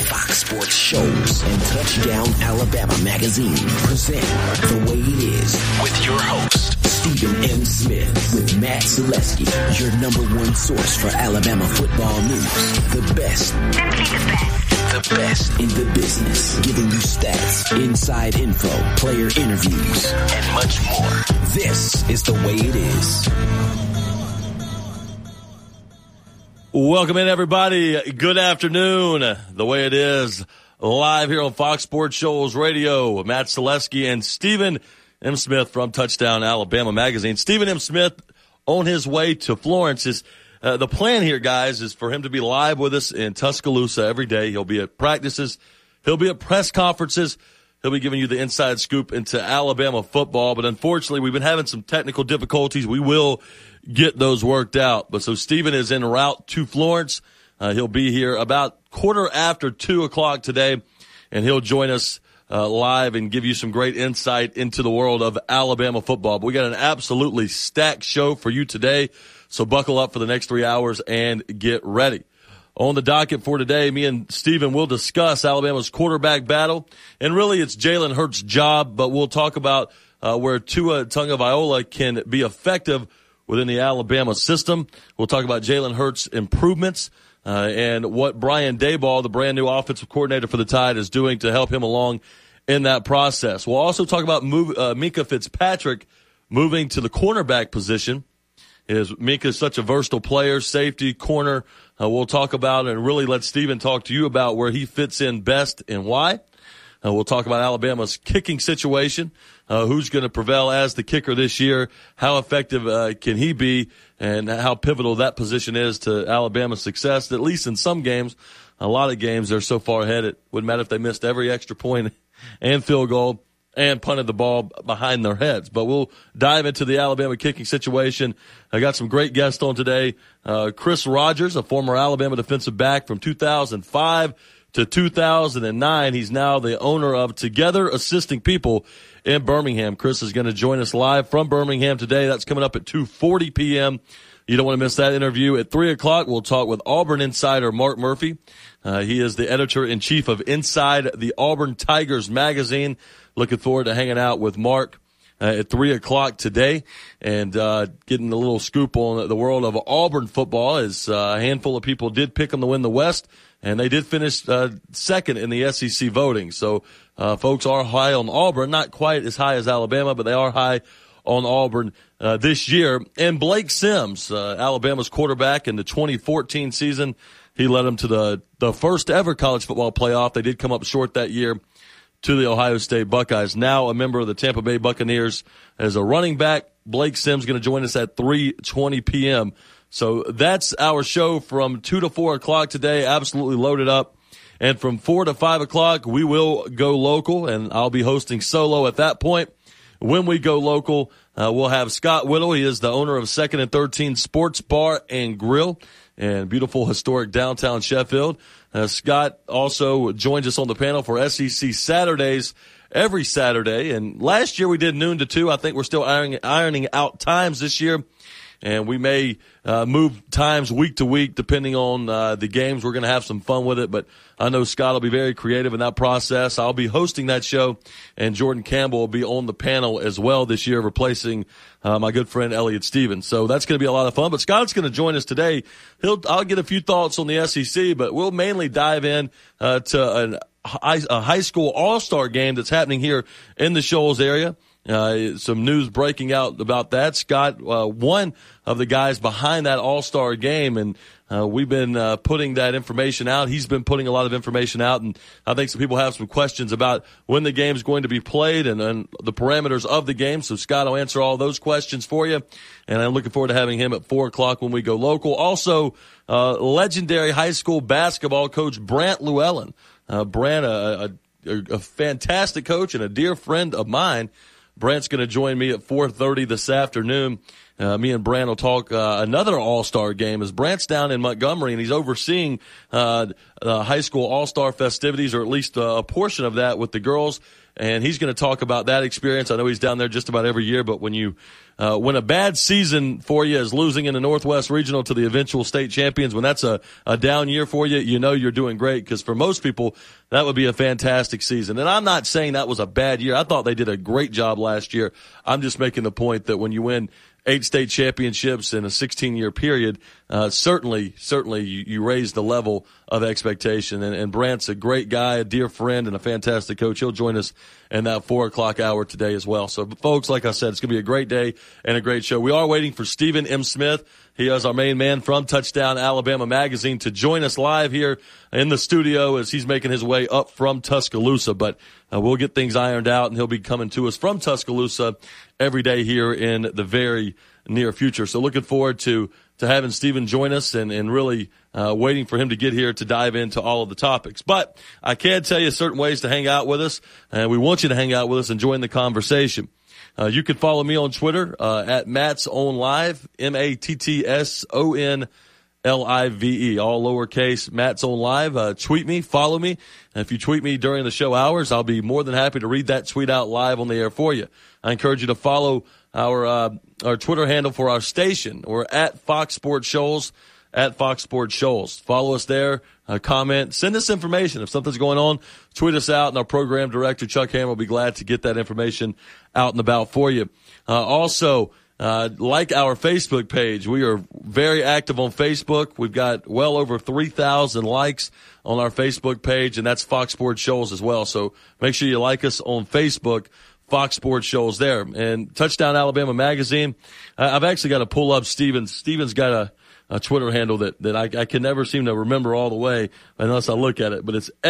Fox Sports shows and Touchdown Alabama magazine present The Way It Is with your host, Stephen M. Smith, with Matt Zaleski, your number one source for Alabama football news. The best. Simply the best. The best in the business, giving you stats, inside info, player interviews, and much more. This is The Way It Is. Welcome in, everybody. Good afternoon. The Way It Is, live here on Fox Sports Shows Radio. Matt Zaleski and Stephen M. Smith from Touchdown Alabama magazine. Stephen M. Smith on his way to Florence. The plan here, guys, is for him to be live with us in Tuscaloosa every day. He'll be at practices. He'll be at press conferences. He'll be giving you the inside scoop into Alabama football. But unfortunately, we've been having some technical difficulties. We will get those worked out. But so Stephen is en route to Florence. He'll be here about 2:15 today, and he'll join us live and give you some great insight into the world of Alabama football. But we got an absolutely stacked show for you today, so buckle up for the next 3 hours and get ready. On the docket for today, me and Stephen will discuss Alabama's quarterback battle, and really it's Jalen Hurts' job, but we'll talk about where Tua Tagovailoa can be effective within the Alabama system. We'll talk about Jalen Hurts' improvements and what Brian Daboll, the brand new offensive coordinator for the Tide, is doing to help him along in that process. We'll also talk about Minkah Fitzpatrick moving to the cornerback position. Minkah is such a versatile player, safety, corner. We'll talk about and really let Stephen talk to you about where he fits in best and why. We'll talk about Alabama's kicking situation, who's going to prevail as the kicker this year, how effective can he be, and how pivotal that position is to Alabama's success, at least in some games. A lot of games, they're so far ahead, it wouldn't matter if they missed every extra point and field goal and punted the ball behind their heads. But we'll dive into the Alabama kicking situation. I got some great guests on today. Chris Rogers, a former Alabama defensive back from 2005 to 2009. He's now the owner of Together Assisting People in Birmingham. Chris is going to join us live from Birmingham today. That's coming up at 2:40 p.m. You don't want to miss that interview. At 3 o'clock, we'll talk with Auburn insider Mark Murphy. He is the editor-in-chief of Inside the Auburn Tigers magazine. Looking forward to hanging out with Mark at 3 o'clock today and getting a little scoop on the world of Auburn football, as a handful of people did pick them to win the West, and they did finish second in the SEC voting. So folks are high on Auburn, not quite as high as Alabama, but they are high on Auburn this year. And Blake Sims, Alabama's quarterback in the 2014 season, he led them to the first ever college football playoff. They did come up short that year to the Ohio State Buckeyes. Now a member of the Tampa Bay Buccaneers as a running back. Blake Sims going to join us at 3:20 p.m. So that's our show from 2 to 4 o'clock today, absolutely loaded up. And from 4 to 5 o'clock, we will go local, and I'll be hosting solo at that point. When we go local, we'll have Scott Whittle. He is the owner of 2nd and 13 Sports Bar and Grill in beautiful, historic downtown Sheffield. Scott also joins us on the panel for SEC Saturdays every Saturday. And last year we did noon to 2. I think we're still ironing out times this year. And we may move times week to week depending on the games. We're going to have some fun with it. But I know Scott will be very creative in that process. I'll be hosting that show, and Jordan Campbell will be on the panel as well this year, replacing my good friend Elliot Stevens. So that's going to be a lot of fun. But Scott's going to join us today. I'll get a few thoughts on the SEC, but we'll mainly dive in to a high school all-star game that's happening here in the Shoals area. Some news breaking out about that. Scott, one of the guys behind that all-star game, and we've been putting that information out. He's been putting a lot of information out, and I think some people have some questions about when the game's going to be played and the parameters of the game. So Scott will answer all those questions for you, and I'm looking forward to having him at 4 o'clock when we go local. Also, legendary high school basketball coach Brant Llewellyn. Brant, a fantastic coach and a dear friend of mine. Brant's going to join me at 4:30 this afternoon. Me and Brant will talk another all-star game as Brant's down in Montgomery, and he's overseeing high school all-star festivities, or at least a portion of that with the girls and he's going to talk about that experience. I know he's down there just about every year, but when a bad season for you is losing in the Northwest Regional to the eventual state champions, when that's a down year for you, you know you're doing great, because for most people, that would be a fantastic season. And I'm not saying that was a bad year. I thought they did a great job last year. I'm just making the point that when you win 8 state championships in a 16-year period, certainly you raise the level of expectation. And Brant's a great guy, a dear friend, and a fantastic coach. He'll join us in that 4 o'clock hour today as well. So, folks, like I said, it's going to be a great day and a great show. We are waiting for Stephen M. Smith. He is our main man from Touchdown Alabama Magazine to join us live here in the studio as he's making his way up from Tuscaloosa. But we'll get things ironed out, and he'll be coming to us from Tuscaloosa every day here in the very near future. So looking forward to having Stephen join us and really waiting for him to get here to dive into all of the topics. But I can tell you certain ways to hang out with us, and we want you to hang out with us and join the conversation. You can follow me on Twitter at Matt's Own Live, MattsOnLive, all lowercase, Matt's Own Live. Tweet me, follow me. And if you tweet me during the show hours, I'll be more than happy to read that tweet out live on the air for you. I encourage you to follow our Twitter handle for our station. We're at Fox Sports Shoals, at Fox Sports Shoals. Follow us there, comment, send us information. If something's going on, tweet us out, and our program director, Chuck Hammer, will be glad to get that information out and about for you. Also, like our Facebook page. We are very active on Facebook. We've got well over 3,000 likes on our Facebook page, and that's Fox Sports Shoals as well. So make sure you like us on Facebook, Fox Sports Shoals there. And Touchdown Alabama Magazine, I've actually got to pull up Steven's. Steven's got a Twitter handle that I can never seem to remember all the way unless I look at it. But it's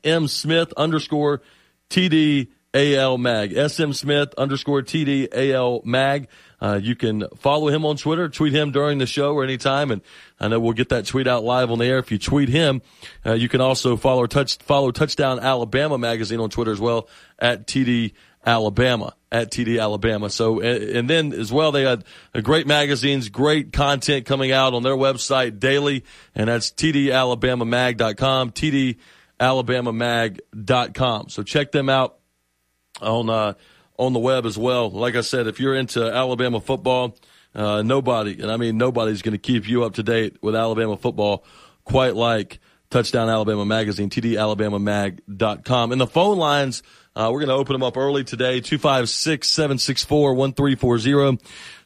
SM_Smith_TDAL Mag. SM_Smith_TDAL Mag. You can follow him on Twitter, tweet him during the show or anytime, and I know we'll get that tweet out live on the air. If you tweet him, you can also follow Touchdown Alabama Magazine on Twitter as well, at TD Alabama, at TD Alabama. So, and then as well, they had great magazines, great content coming out on their website daily, and that's tdalabamamag.com, tdalabamamag.com. So check them out on the web as well. Like I said, if you're into Alabama football, nobody, and I mean nobody's going to keep you up to date with Alabama football quite like Touchdown Alabama Magazine, tdalabamamag.com. And the phone lines, we're going to open them up early today, 256-764-1340,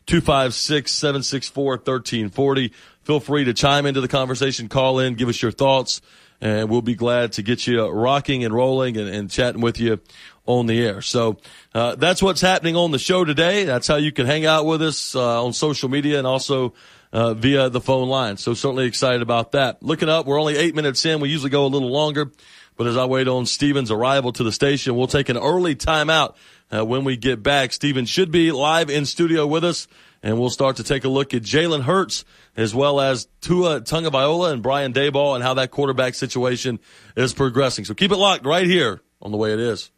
256-764-1340. Feel free to chime into the conversation, call in, give us your thoughts, and we'll be glad to get you rocking and rolling and chatting with you on the air. So that's what's happening on the show today. That's how you can hang out with us on social media and also via the phone line. So certainly excited about that. Looking up, we're only 8 minutes in. We usually go a little longer. But as I wait on Steven's arrival to the station, we'll take an early timeout when we get back. Steven should be live in studio with us, and we'll start to take a look at Jalen Hurts as well as Tua Tagovailoa and Brian Daboll and how that quarterback situation is progressing. So keep it locked right here on The Way It Is.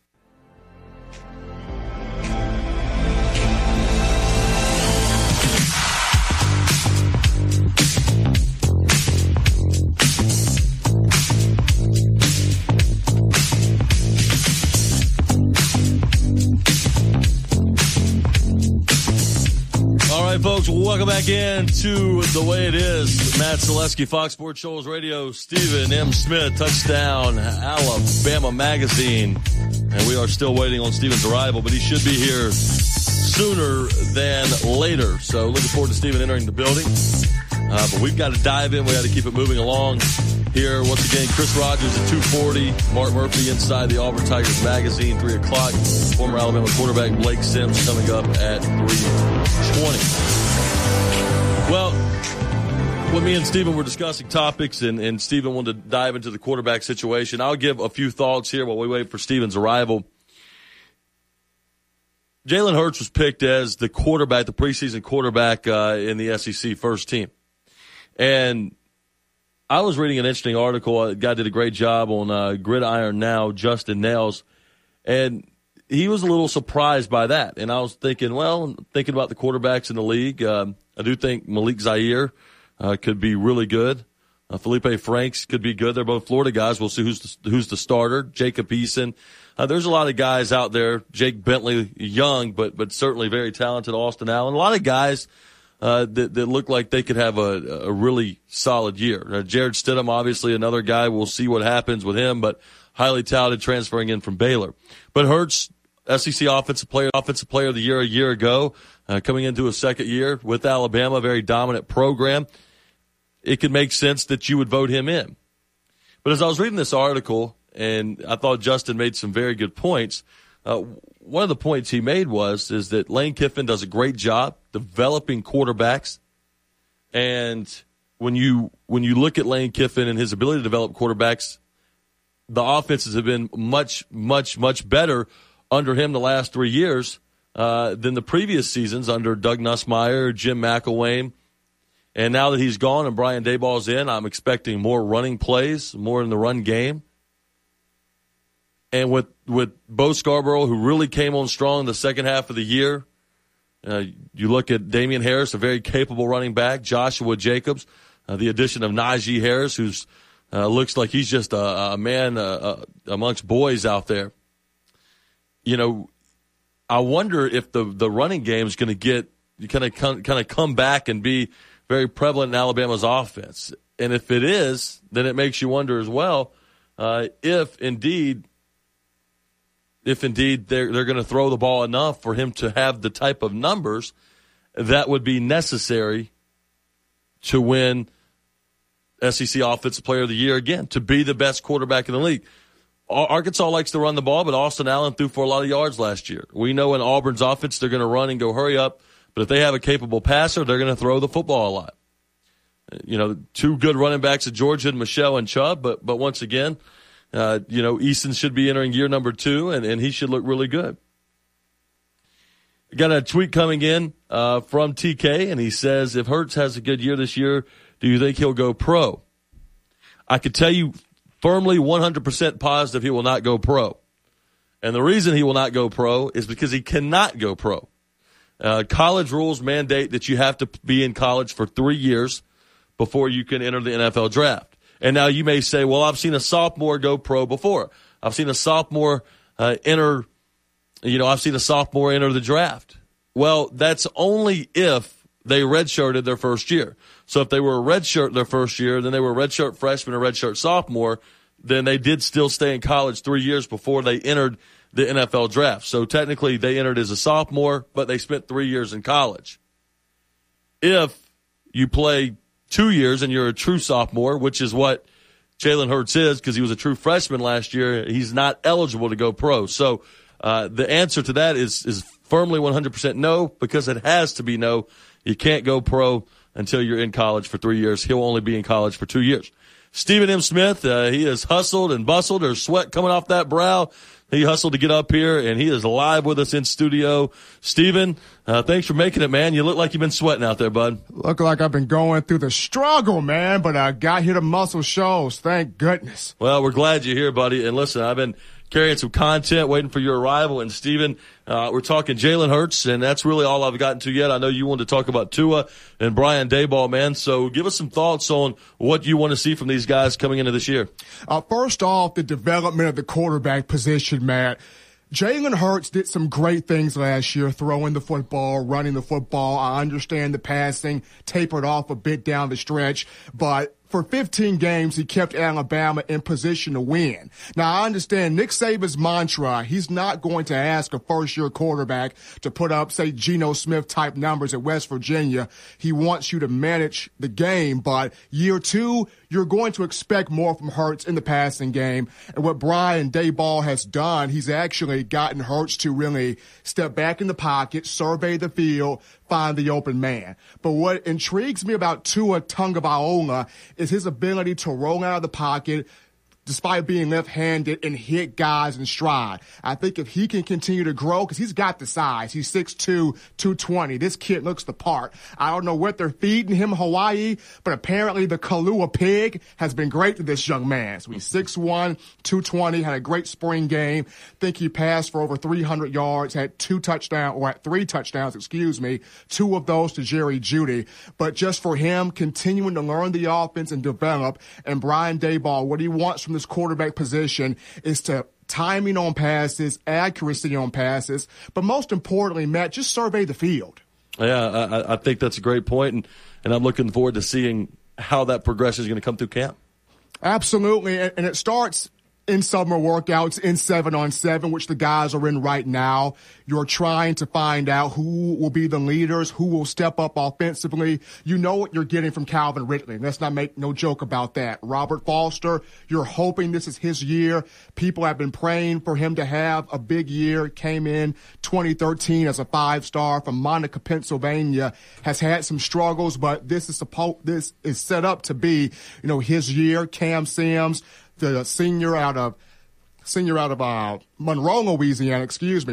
All right, folks, welcome back into The Way It Is. Matt Zaleski, Fox Sports Shoals Radio, Stephen M. Smith, Touchdown Alabama Magazine. And we are still waiting on Stephen's arrival, but he should be here sooner than later. So looking forward to Stephen entering the building. But we've got to dive in. We got to keep it moving along here. Once again, Chris Rogers at 2:40. Mark Murphy inside the Auburn Tigers Magazine, 3 o'clock. Former Alabama quarterback Blake Sims coming up at 3:20. Well, when me and Stephen were discussing topics, and Stephen wanted to dive into the quarterback situation, I'll give a few thoughts here while we wait for Stephen's arrival. Jalen Hurts was picked as the quarterback, the preseason quarterback in the SEC first team. And I was reading an interesting article. A guy did a great job on Gridiron Now, Justin Nails, and he was a little surprised by that. And I was thinking, well, thinking about the quarterbacks in the league, I do think Malik Zaire could be really good. Felipe Franks could be good. They're both Florida guys. We'll see who's the starter. Jacob Eason. There's a lot of guys out there. Jake Bentley, young, but certainly very talented. Austin Allen. A lot of guys that look like they could have a really solid year. Jared Stidham, obviously another guy. We'll see what happens with him, but highly talented, transferring in from Baylor. But Hurts, SEC Offensive Player of the Year a year ago, coming into his second year with Alabama, a very dominant program. It could make sense that you would vote him in. But as I was reading this article, and I thought Justin made some very good points, one of the points he made is that Lane Kiffin does a great job developing quarterbacks. And when you look at Lane Kiffin and his ability to develop quarterbacks, the offenses have been much, much, much better under him the last 3 years than the previous seasons under Doug Nussmeier, Jim McElwain. And now that he's gone and Brian Daboll's in, I'm expecting more running plays, more in the run game. And with Bo Scarborough, who really came on strong in the second half of the year, you look at Damian Harris, a very capable running back, Joshua Jacobs, the addition of Najee Harris, who's looks like he's just a man amongst boys out there. You know, I wonder if the running game is going to get kind of come back and be very prevalent in Alabama's offense. And if it is, then it makes you wonder as well if indeed they're going to throw the ball enough for him to have the type of numbers that would be necessary to win SEC Offensive Player of the Year again, to be the best quarterback in the league. Arkansas likes to run the ball, but Austin Allen threw for a lot of yards last year. We know in Auburn's offense they're going to run and go hurry up, but if they have a capable passer, they're going to throw the football a lot. You know, two good running backs at Georgia, and Michelle and Chubb, but once again, Easton should be entering year number 2, and he should look really good. Got a tweet coming in from TK, and he says, if Hurts has a good year this year, do you think he'll go pro? I could tell you firmly 100% positive he will not go pro. And the reason he will not go pro is because he cannot go pro. College rules mandate that you have to be in college for 3 years before you can enter the NFL draft. And now you may say, well, I've seen a sophomore go pro before. I've seen a sophomore enter the draft. Well, that's only if they redshirted their first year. So if they were a redshirt their first year, then they were a redshirt freshman or redshirt sophomore, then they did still stay in college 3 years before they entered the NFL draft. So technically they entered as a sophomore, but they spent 3 years in college. If you play 2 years and you're a true sophomore, which is what Jalen Hurts is because he was a true freshman last year, he's not eligible to go pro. So the answer to that is firmly 100% no, because it has to be no. You can't go pro until you're in college for 3 years. He'll only be in college for 2 years. Stephen M. Smith, he has hustled and bustled. There's sweat coming off that brow. He hustled to get up here, and he is live with us in studio. Stephen, thanks for making it, man. You look like you've been sweating out there, bud. Look like I've been going through the struggle, man, but I got here, the muscle shows. Thank goodness. Well, we're glad you're here, buddy. And listen, I've been carrying some content, waiting for your arrival. And, Stephen, we're talking Jalen Hurts, and that's really all I've gotten to yet. I know you wanted to talk about Tua and Brian Daboll, man. So give us some thoughts on what you want to see from these guys coming into this year. First off, the development of the quarterback position, Matt. Jalen Hurts did some great things last year, throwing the football, running the football. I understand the passing tapered off a bit down the stretch, but for 15 games, he kept Alabama in position to win. Now, I understand Nick Saban's mantra. He's not going to ask a first-year quarterback to put up, say, Geno Smith-type numbers at West Virginia. He wants you to manage the game, but year 2, you're going to expect more from Hurts in the passing game. And what Brian Daboll has done, he's actually gotten Hurts to really step back in the pocket, survey the field, find the open man. But what intrigues me about Tua Tagovailoa is his ability to roll out of the pocket, despite being left-handed, and hit guys in stride. I think if he can continue to grow, because he's got the size. He's 6'2", 220. This kid looks the part. I don't know what they're feeding him in Hawaii, but apparently the Kalua pig has been great to this young man. So he's 6'1", 220, had a great spring game. Think he passed for over 300 yards, had 3 touchdowns, two of those to Jerry Jeudy. But just for him continuing to learn the offense and develop, and Brian Daboll, what he wants from this quarterback position is to timing on passes, accuracy on passes, but most importantly, Matt, just survey the field. Yeah, I think that's a great point, and I'm looking forward to seeing how that progression is going to come through camp. Absolutely, and it starts in summer workouts, in 7-on-7, which the guys are in right now. You're trying to find out who will be the leaders, who will step up offensively. You know what you're getting from Calvin Ridley. Let's not make no joke about that. Robert Foster, you're hoping this is his year. People have been praying for him to have a big year. Came in 2013 as a 5-star from Monica, Pennsylvania. Has had some struggles, but this is set up to be, his year. Cam Sims, the senior out of Monroe, Louisiana,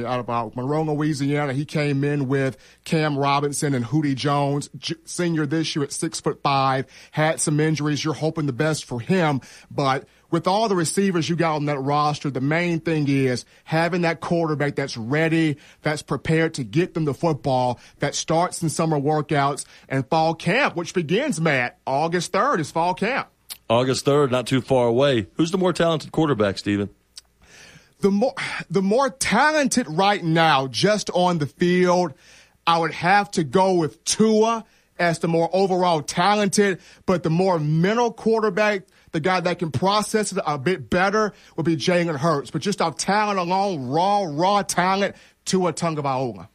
He came in with Cam Robinson and Hootie Jones, senior this year at 6'5", had some injuries. You're hoping the best for him, but with all the receivers you got on that roster, the main thing is having that quarterback that's ready, that's prepared to get them the football, that starts in summer workouts and fall camp, which begins, Matt, August 3rd is fall camp. August 3rd, not too far away. Who's the more talented quarterback, Steven? The more talented right now, just on the field, I would have to go with Tua as the more overall talented, but the more mental quarterback, the guy that can process it a bit better, would be Jalen Hurts. But just our talent alone, raw talent, Tua Tagovailoa.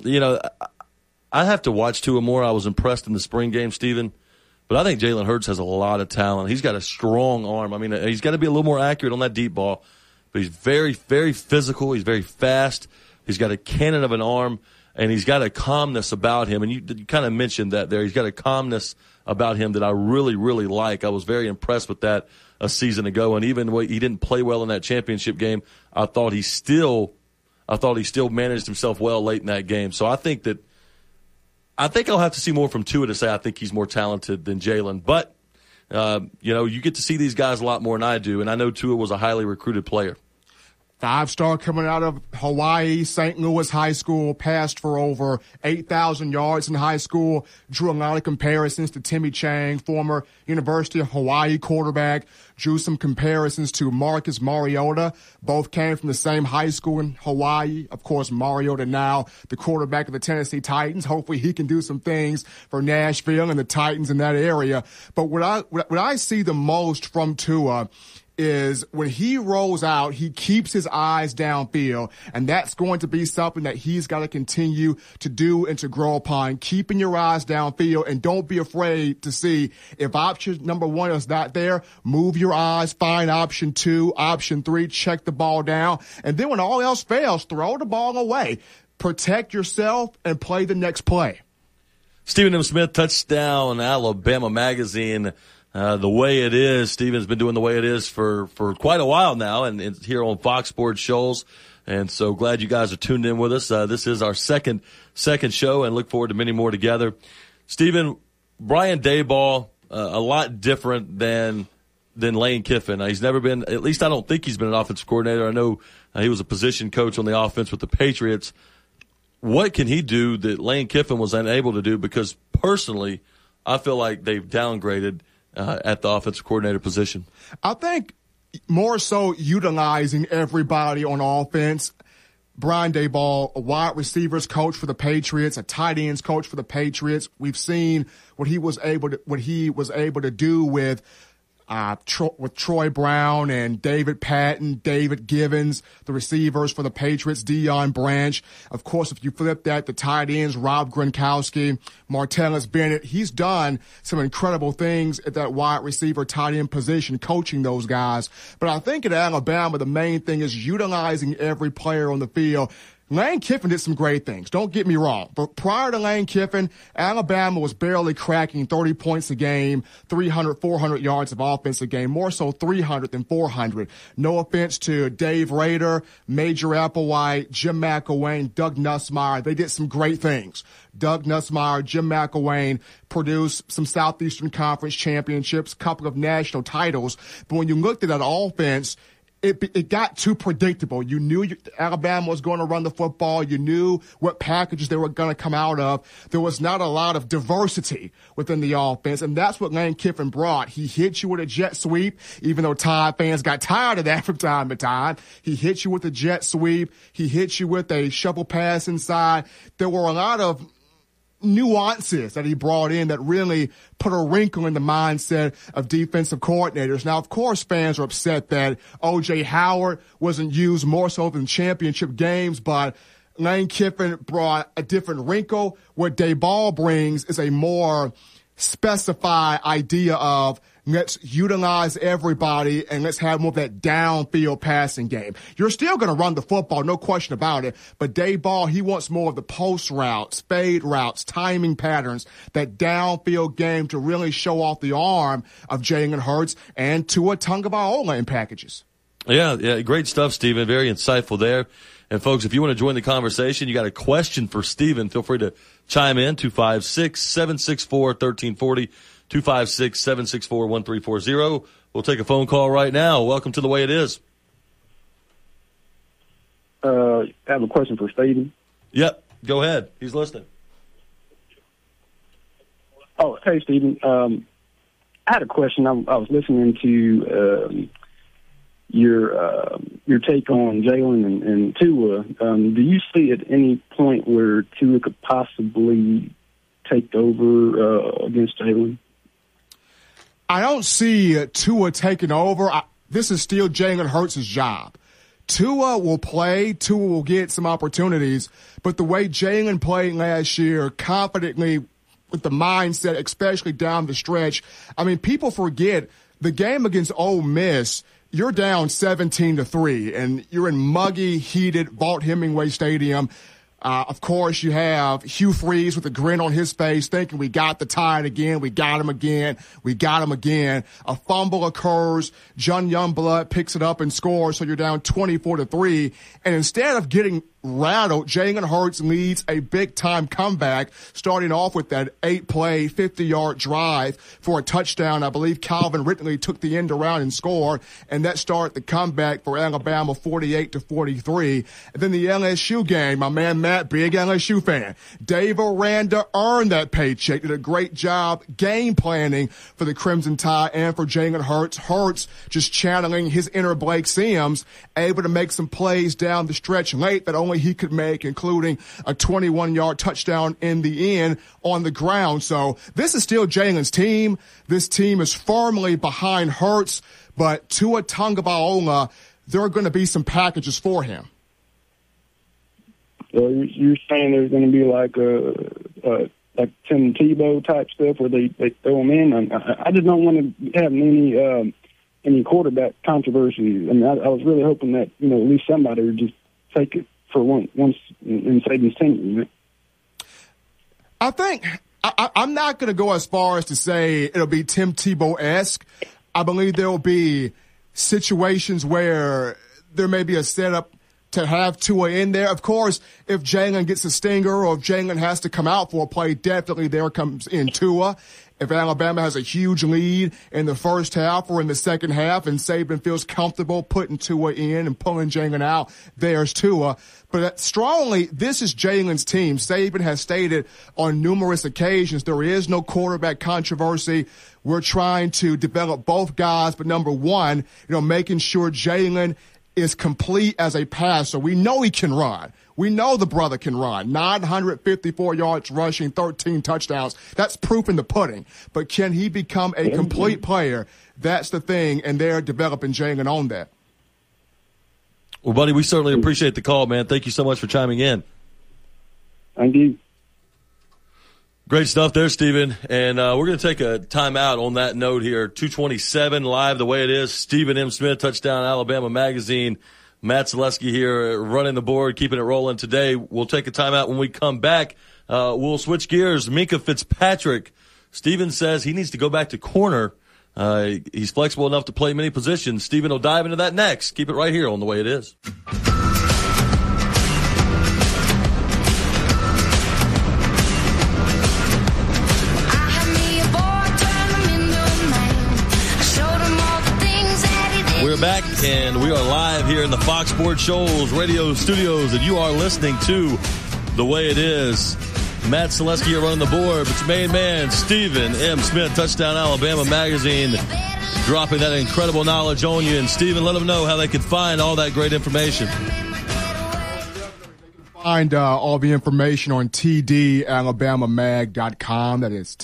I have to watch Tua more. I was impressed in the spring game, Steven. But I think Jalen Hurts has a lot of talent. He's got a strong arm. I mean, he's got to be a little more accurate on that deep ball. But he's very, very physical. He's very fast. He's got a cannon of an arm, and he's got a calmness about him. And you kind of mentioned that there. He's got a calmness about him that I really, really like. I was very impressed with that a season ago. And even though he didn't play well in that championship game, I thought he still managed himself well late in that game. So I think I'll have to see more from Tua to say I think he's more talented than Jalen. But, you get to see these guys a lot more than I do, and I know Tua was a highly recruited player. 5-star coming out of Hawaii, St. Louis High School, passed for over 8,000 yards in high school, drew a lot of comparisons to Timmy Chang, former University of Hawaii quarterback, drew some comparisons to Marcus Mariota. Both came from the same high school in Hawaii. Of course, Mariota now the quarterback of the Tennessee Titans. Hopefully he can do some things for Nashville and the Titans in that area. But what I see the most from Tua is when he rolls out, he keeps his eyes downfield, and that's going to be something that he's got to continue to do and to grow upon, keeping your eyes downfield, and don't be afraid to see if option number 1 is not there, move your eyes, find option 2, option 3, check the ball down, and then when all else fails, throw the ball away. Protect yourself and play the next play. Stephen M. Smith, Touchdown Alabama Magazine. The way it is, Steven's been doing the way it is for quite a while now, and it's here on Fox Sports Shoals. And so glad you guys are tuned in with us. This is our second show, and look forward to many more together. Steven, Brian Daboll, a lot different than Lane Kiffin. He's never been, at least I don't think he's been an offensive coordinator. I know he was a position coach on the offense with the Patriots. What can he do that Lane Kiffin was unable to do? Because personally, I feel like they've downgraded at the offensive coordinator position. I think more so utilizing everybody on offense. Brian Daboll, a wide receivers coach for the Patriots, a tight ends coach for the Patriots. We've seen what he was able to do with Troy Brown and David Patton, David Givens, the receivers for the Patriots, Deion Branch. Of course, if you flip that, the tight ends, Rob Gronkowski, Martellus Bennett. He's done some incredible things at that wide receiver tight end position, coaching those guys. But I think at Alabama, the main thing is utilizing every player on the field. Lane Kiffin did some great things. Don't get me wrong. But prior to Lane Kiffin, Alabama was barely cracking 30 points a game, 300, 400 yards of offense a game, more so 300 than 400. No offense to Dave Rader, Major Applewhite, Jim McElwain, Doug Nussmeier. They did some great things. Doug Nussmeier, Jim McElwain produced some Southeastern Conference championships, a couple of national titles. But when you looked at that offense, it got too predictable. You knew Alabama was going to run the football. You knew what packages they were going to come out of. There was not a lot of diversity within the offense, and that's what Lane Kiffin brought. He hit you with a jet sweep, even though Tide fans got tired of that from time to time. He hit you with a jet sweep. He hit you with a shovel pass inside. There were a lot of nuances that he brought in that really put a wrinkle in the mindset of defensive coordinators. Now, of course, fans are upset that O.J. Howard wasn't used more so than championship games, but Lane Kiffin brought a different wrinkle. What Daboll brings is a more specified idea of let's utilize everybody and let's have more of that downfield passing game. You're still going to run the football, no question about it, but Daboll, he wants more of the post routes, fade routes, timing patterns, that downfield game to really show off the arm of Jalen Hurts and Tua Tagovailoa in packages. Yeah, great stuff, Stephen. Very insightful there. And folks, if you want to join the conversation, you got a question for Stephen, feel free to chime in, 256-764-1340. 256-764-1340. We'll take a phone call right now. Welcome to The Way It Is. I have a question for Stephen. Yep, go ahead. He's listening. Oh, hey, Stephen. I had a question. I was listening to your take on Jalen and Tua. Do you see at any point where Tua could possibly take over against Jalen? I don't see Tua taking over. This is still Jalen Hurts' job. Tua will play. Tua will get some opportunities. But the way Jalen played last year, confidently with the mindset, especially down the stretch, I mean, people forget the game against Ole Miss, you're down 17-3, and you're in muggy, heated Vaught Hemingway Stadium. Of course, you have Hugh Freeze with a grin on his face thinking we got the Tide again, we got him again. A fumble occurs, John Youngblood picks it up and scores, so you're down 24-3. And instead of getting rattled, Jalen Hurts leads a big-time comeback, starting off with that 8-play, 50-yard drive for a touchdown. I believe Calvin Ridley took the end around and scored, and that started the comeback for Alabama 48-43. And then the LSU game, my man Matt, big LSU fan. Dave Aranda earned that paycheck, did a great job game planning for the Crimson Tide and for Jalen Hurts. Hurts just channeling his inner Blake Sims, able to make some plays down the stretch late that only he could make, including a 21-yard touchdown in the end on the ground. So this is still Jalen's team. This team is firmly behind Hurts, but Tua Tagovailoa, there are going to be some packages for him. So you're saying there's going to be like Tim Tebow type stuff where they throw him in? I just don't want to have any quarterback controversy. I mean, I was really hoping that, at least somebody would just take it for once in Saban's tenure. I think I'm not going to go as far as to say it'll be Tim Tebow-esque. I believe there will be situations where there may be a setup to have Tua in there. Of course, if Jalen gets a stinger or if Jalen has to come out for a play, definitely there comes in Tua. If Alabama has a huge lead in the first half or in the second half and Saban feels comfortable putting Tua in and pulling Jalen out, there's Tua. But strongly, this is Jalen's team. Saban has stated on numerous occasions there is no quarterback controversy. We're trying to develop both guys, but number one, making sure Jalen is complete as a passer. We know he can run. We know the brother can run. 954 yards rushing, 13 touchdowns. That's proof in the pudding. But can he become a complete player? That's the thing, and they're developing Jalen on that. Well, buddy, we certainly appreciate the call, man. Thank you so much for chiming in. Thank you. Great stuff there, Stephen. And we're going to take a timeout on that note here. 2:27 live, The Way It Is. Stephen M. Smith, Touchdown Alabama Magazine. Matt Zaleski here running the board, keeping it rolling today. We'll take a timeout. When we come back, we'll switch gears. Minkah Fitzpatrick. Steven says he needs to go back to corner. He's flexible enough to play many positions. Steven will dive into that next. Keep it right here on The Way It Is. We're back, and we are live here in the Fox Sports Shoals radio studios, and you are listening to The Way It Is. Matt Zaleski here running the board, but your main man, Stephen M. Smith, Touchdown Alabama Magazine, dropping that incredible knowledge on you. And, Stephen, let them know how they can find all that great information. Find all the information on tdalabamamag.com. That is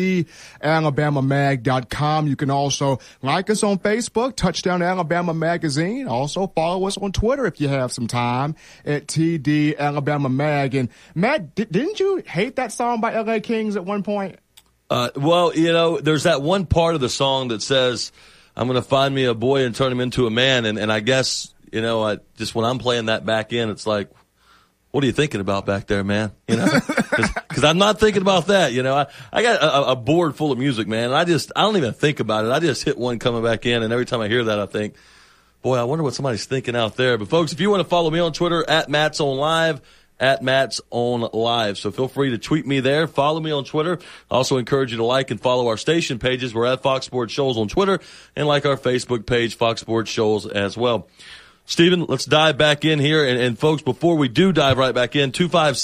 tdalabamamag.com. You can also like us on Facebook, Touchdown Alabama Magazine. Also follow us on Twitter if you have some time at tdalabamamag. And Matt, didn't you hate that song by LA Kings at one point? Well, you know, there's that one part of the song that says, I'm going to find me a boy and turn him into a man. And I guess, you know, just when I'm playing that back in, it's like, what are you thinking about back there, man? You know, because I'm not thinking about that. You know, I got a board full of music, man. I don't even think about it. I just hit one coming back in, and every time I hear that, I think, boy, I wonder what somebody's thinking out there. But folks, if you want to follow me on Twitter at Matt's On Live, at Matt's On Live. So feel free to tweet me there. Follow me on Twitter. I also encourage you to like and follow our station pages. We're at Fox Sports Shoals on Twitter, and like our Facebook page, Fox Sports Shoals as well. Stephen, let's dive back in here. And folks, before we do dive right back in,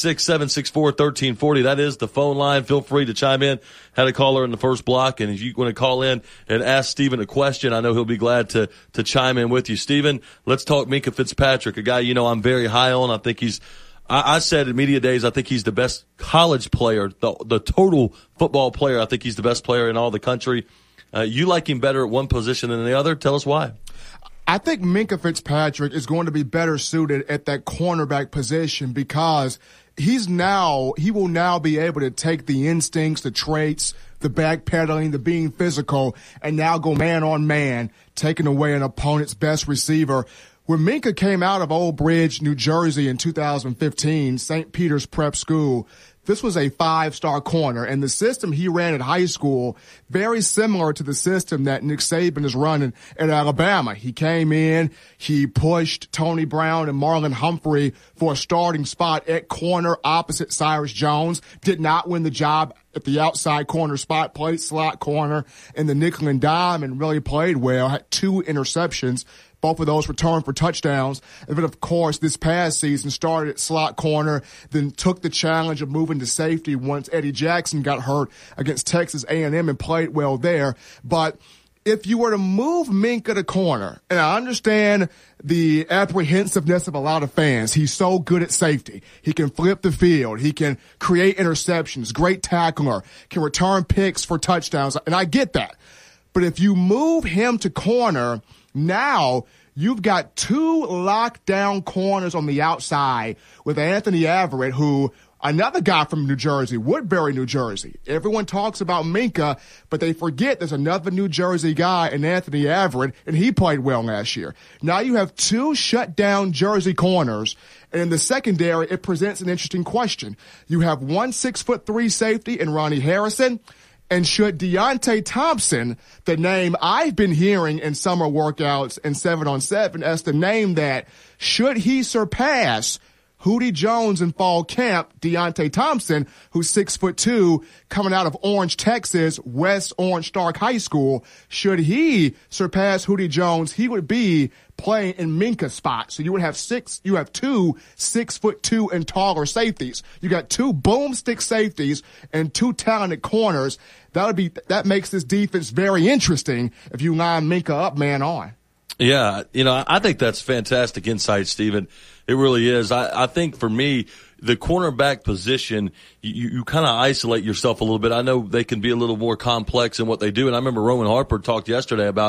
256-764-1340. That is the phone line. Feel free to chime in. Had a caller in the first block, and if you want to call in and ask Stephen a question, I know he'll be glad to chime in with you. Stephen, let's talk Minkah Fitzpatrick, a guy you know I'm very high on. I think I said in media days, I think he's the best college player, the total football player. I think he's the best player in all the country. You like him better at one position than the other. Tell us why. I think Minkah Fitzpatrick is going to be better suited at that cornerback position because he will now be able to take the instincts, the traits, the backpedaling, the being physical, and now go man on man, taking away an opponent's best receiver. When Minkah came out of Old Bridge, New Jersey in 2015, St. Peter's Prep School, this was a 5-star corner, and the system he ran at high school, very similar to the system that Nick Saban is running at Alabama. He came in, he pushed Tony Brown and Marlon Humphrey for a starting spot at corner opposite Cyrus Jones, did not win the job at the outside corner spot, played slot corner in the nickel and dime and really played well, had 2 interceptions. Both of those returned for touchdowns. And then, of course, this past season started at slot corner, then took the challenge of moving to safety once Eddie Jackson got hurt against Texas A&M and played well there. But if you were to move Minkah to corner, and I understand the apprehensiveness of a lot of fans, he's so good at safety. He can flip the field. He can create interceptions, great tackler, can return picks for touchdowns, and I get that. But if you move him to corner, now you've got 2 lockdown corners on the outside with Anthony Averett, who another guy from New Jersey, Woodbury, New Jersey. Everyone talks about Minkah, but they forget there's another New Jersey guy in Anthony Averett, and he played well last year. Now you have 2 shutdown Jersey corners, and in the secondary, it presents an interesting question. You have one 6'3" safety in Ronnie Harrison. And should Deontay Thompson, the name I've been hearing in summer workouts and 7-on-7 as the name that, should he surpass Hootie Jones in fall camp, Deontay Thompson, who's 6'2", coming out of Orange, Texas, West Orange Stark High School, should he surpass Hootie Jones, he would be playing in Minkah's spot. So you have 2 6'2" and taller safeties. You got 2 boomstick safeties and 2 talented corners. That makes this defense very interesting if you line Minkah up man on. Yeah, you know, I think that's fantastic insight, Stephen. It really is. I think for me, the cornerback position, you kind of isolate yourself a little bit. I know they can be a little more complex in what they do. And I remember Roman Harper talked yesterday about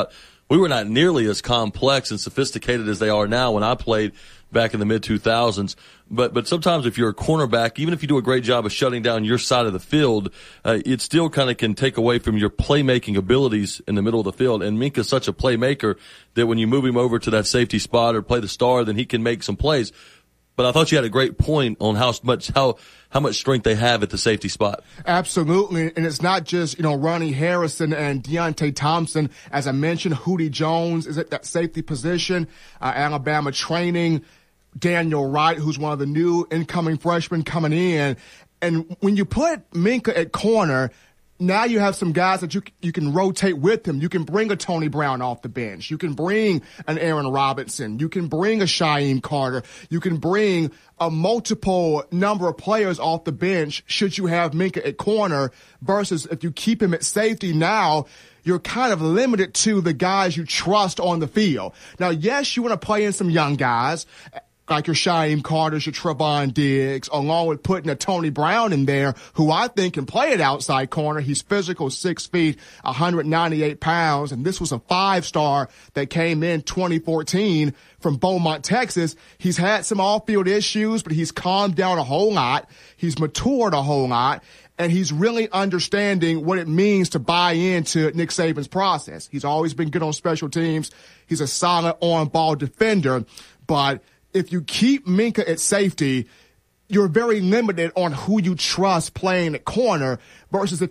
we were not nearly as complex and sophisticated as they are now when I played back in the mid-2000s. But sometimes if you're a cornerback, even if you do a great job of shutting down your side of the field, it still kind of can take away from your playmaking abilities in the middle of the field. And Minkah's such a playmaker that when you move him over to that safety spot or play the star, then he can make some plays. But I thought you had a great point on how much strength they have at the safety spot. Absolutely. And it's not just, Ronnie Harrison and Deontay Thompson. As I mentioned, Hootie Jones is at that safety position. Alabama training Daniel Wright, who's one of the new incoming freshmen coming in. And when you put Minkah at corner, now you have some guys that you can rotate with him. You can bring a Tony Brown off the bench. You can bring an Aaron Robinson. You can bring a Shyheim Carter. You can bring a multiple number of players off the bench should you have Minkah at corner versus if you keep him at safety now, you're kind of limited to the guys you trust on the field. Now, yes, you want to play in some young guys like your Shyheim Carters, your Trevon Diggs, along with putting a Tony Brown in there, who I think can play at outside corner. He's physical, 6 feet, 198 pounds, and this was a 5-star that came in 2014 from Beaumont, Texas. He's had some off-field issues, but he's calmed down a whole lot. He's matured a whole lot. And he's really understanding what it means to buy into Nick Saban's process. He's always been good on special teams. He's a solid on-ball defender, but if you keep Minkah at safety, you're very limited on who you trust playing at corner versus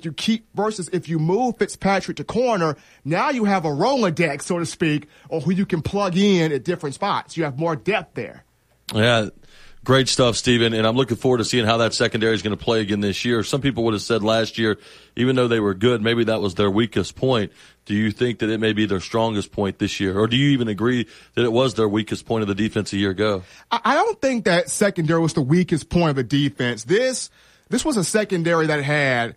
if you move Fitzpatrick to corner, now you have a Rolodex, so to speak, on who you can plug in at different spots. You have more depth there. Yeah. Great stuff, Stephen, and I'm looking forward to seeing how that secondary is going to play again this year. Some people would have said last year, even though they were good, maybe that was their weakest point. Do you think that it may be their strongest point this year? Or do you even agree that it was their weakest point of the defense a year ago? I don't think that secondary was the weakest point of the defense. This was a secondary that had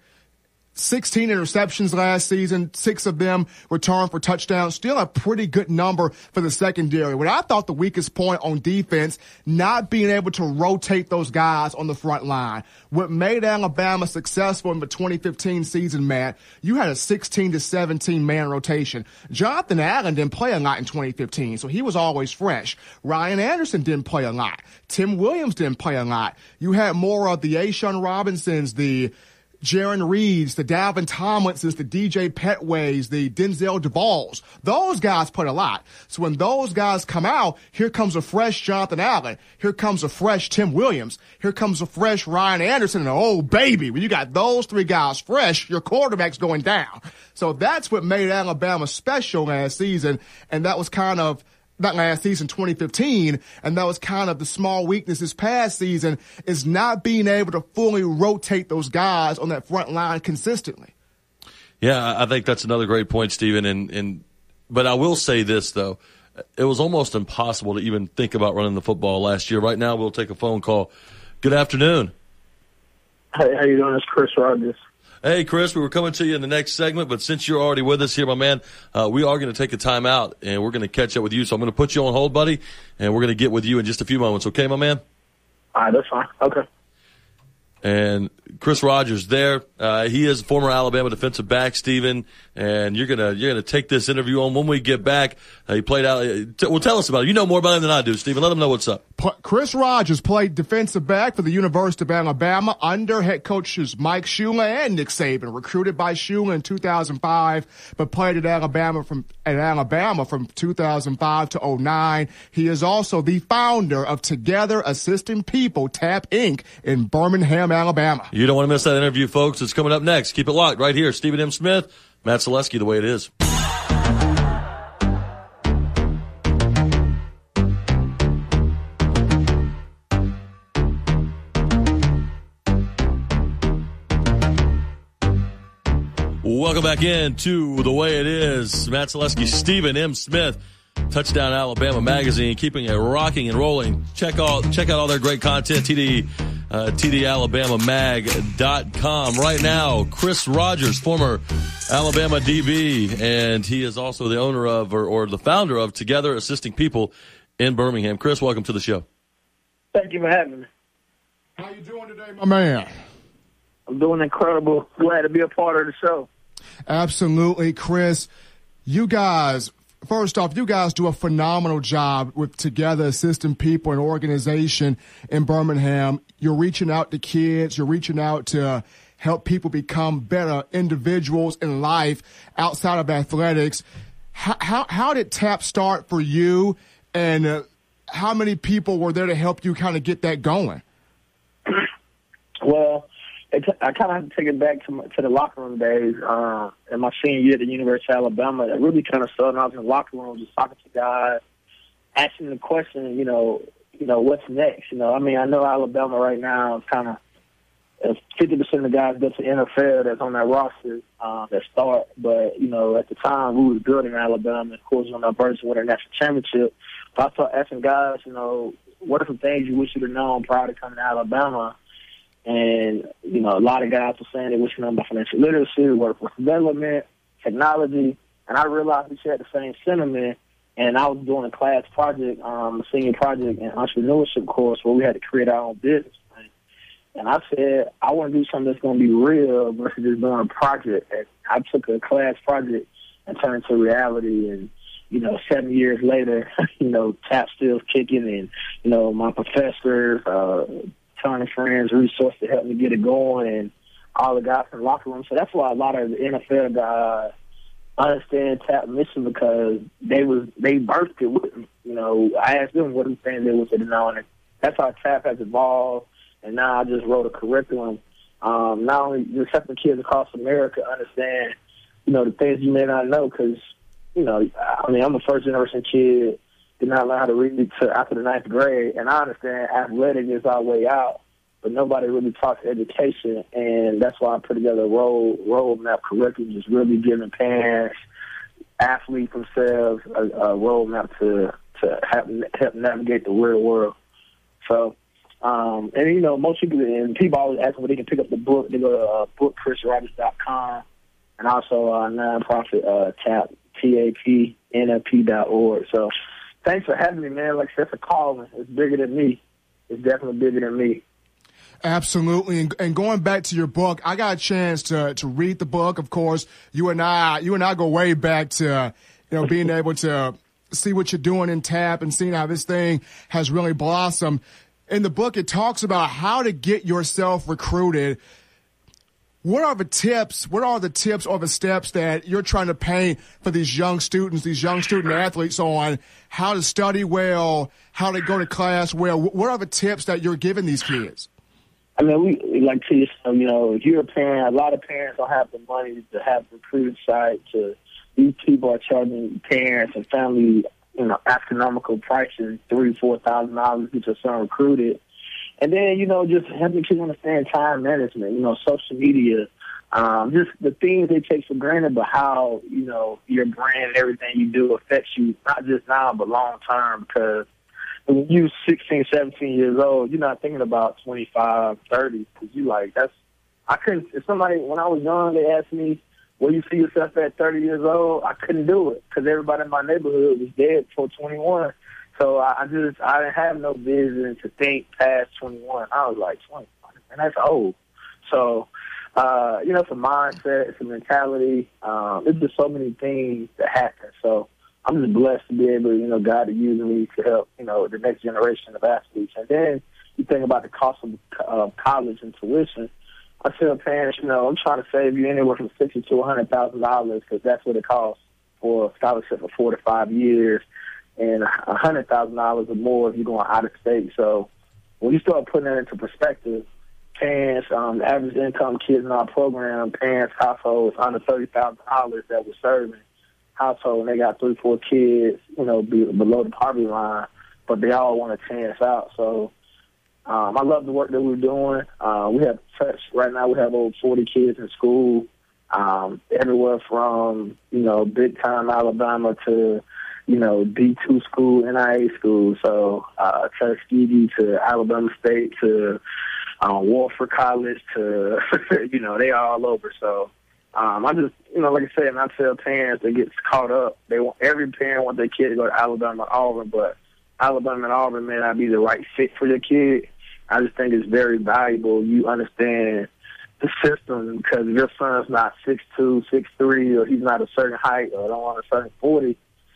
16 interceptions last season, 6 of them returned for touchdowns. Still a pretty good number for the secondary. What I thought the weakest point on defense, not being able to rotate those guys on the front line. What made Alabama successful in the 2015 season, Matt, you had a 16 to 17 man rotation. Jonathan Allen didn't play a lot in 2015, so he was always fresh. Ryan Anderson didn't play a lot. Tim Williams didn't play a lot. You had more of the A'Shawn Robinsons, the Jaron Reeds, the Dalvin Tomlinsons, the DJ Petways, the Denzel DeValls. Those guys put a lot. So when those guys come out, here comes a fresh Jonathan Allen. Here comes a fresh Tim Williams. Here comes a fresh Ryan Anderson. And oh, baby, when you got those 3 guys fresh, your quarterback's going down. So that's what made Alabama special last season. And that was kind of not last season, 2015, and that was kind of the small weakness this past season, is not being able to fully rotate those guys on that front line consistently. Yeah, I think that's another great point, Stephen. But I will say this, though. It was almost impossible to even think about running the football last year. Right now, we'll take a phone call. Good afternoon. Hey, how you doing? It's Chris Rogers. Hey, Chris, we were coming to you in the next segment, but since you're already with us here, my man, we are going to take a time out, and we're going to catch up with you. So I'm going to put you on hold, buddy, and we're going to get with you in just a few moments. Okay, my man? All right, that's fine. Okay. And Chris Rogers there. He is a former Alabama defensive back, Stephen, and you're gonna take this interview on when we get back. He played out. Well, tell us about it. You know more about him than I do, Stephen. Let them know what's up. Chris Rogers played defensive back for the University of Alabama under head coaches Mike Shula and Nick Saban. Recruited by Shula in 2005, but played at Alabama from 2005 to 2009. He is also the founder of Together Assisting People Tap Inc. in Birmingham, Alabama. You don't want to miss that interview, folks. It's coming up next. Keep it locked right here. Stephen M. Smith, Matt Selesky, The Way It Is. Welcome back in to The Way It Is. Matt Selesky, Stephen M. Smith, Touchdown Alabama Magazine, keeping it rocking and rolling. Check out all their great content, TDAlabamamag.com. Right now, Chris Rogers, former Alabama DB, and he is also the owner of or the founder of Together Assisting People in Birmingham. Chris, welcome to the show. Thank you for having me. How you doing today, my man? I'm doing incredible. Glad to be a part of the show. Absolutely, Chris. You guys First off, you guys do a phenomenal job with Together assisting people and organization in Birmingham. You're reaching out to kids. You're reaching out to help people become better individuals in life outside of athletics. How did TAP start for you, and how many people were there to help you kind of get that going? Well, I kind of have to take it back to the locker room days. In my senior year at the University of Alabama, it really kind of started. I was in the locker room just talking to guys, asking the question, you know, what's next? I know Alabama right now is kind of 50% of the guys go to NFL that's on that roster that start. But, at the time, we was good in Alabama. Of course, on our verge to win a national championship. So I started asking guys, what are some things you wish you'd have known prior to coming to Alabama? And, a lot of guys were saying they wish to know about financial literacy, workforce development, technology. And I realized we shared the same sentiment. And I was doing a class project, a senior project in entrepreneurship course where we had to create our own business. And I said, I want to do something that's going to be real versus just doing a project. And I took a class project and turned it to reality. And, 7 years later, TAP still's kicking. And, my professors, ton of friends, resources to help me get it going, and all the guys in the locker room. So that's why a lot of the NFL guys understand TAP mission, because they birthed it with me. I asked them what things they wanted to know, and that's how TAP has evolved. And now I just wrote a curriculum, not only just helping kids across America understand, the things you may not know, because, I'm a first-generation kid, did not learn how to read until after the 9th grade, and I understand athletic is our way out, but nobody really talks education, and that's why I put together a roadmap curriculum, just really giving parents, athletes themselves, a roadmap to help navigate the real world. So, most people always ask me where they can pick up the book. They go to bookchrisrogers.com, and also our nonprofit TAP, TAPNFP.org. So thanks for having me, man. Like I said, for calling. It's bigger than me. It's definitely bigger than me. Absolutely. And going back to your book, I got a chance to read the book. Of course, you and I go way back to, being able to see what you're doing in TAP and seeing how this thing has really blossomed. In the book, it talks about how to get yourself recruited. What are the tips or the steps that you're trying to paint for these young students, these young student athletes on how to study well, how to go to class well? What are the tips that you're giving these kids? We like to, if you're a parent, a lot of parents don't have the money to have a recruiting site. These people are charging parents and families, astronomical prices, $3,000-$4,000 to get your son recruited. And then, just helping kids understand time management, social media, just the things they take for granted, but how, your brand and everything you do affects you, not just now, but long term. Because when you're 16, 17 years old, you're not thinking about 25, 30, because if somebody, when I was young, they asked me, where you see yourself at 30 years old, I couldn't do it because everybody in my neighborhood was dead before 21. So I didn't have no vision to think past 21. I was like, 21, and that's old. So, it's a mindset, it's a mentality. It's just so many things that happen. So I'm just blessed to be able, God to use me to help, the next generation of athletes. And then you think about the cost of college and tuition. I tell parents, I'm trying to save you anywhere from $60,000 to $100,000 because that's what it costs for a scholarship for 4 to 5 years, and $100,000 or more if you're going out of state. So when you start putting that into perspective, parents, the average income kids in our program, parents, households under $30,000 that we're serving household, and they got 3-4 kids, below the poverty line, but they all want a chance out. So I love the work that we're doing. We have right now we have over 40 kids in school, everywhere from, big time Alabama to, D2 school, NIA school. So Tuskegee to Alabama State to Wofford College to, they are all over. So I just, like I said, I tell parents that get caught up. Every parent wants their kid to go to Alabama or Auburn, but Alabama and Auburn may not be the right fit for your kid. I just think it's very valuable you understand the system, because if your son's not 6'2", 6'3", or he's not a certain height or don't want a certain 40,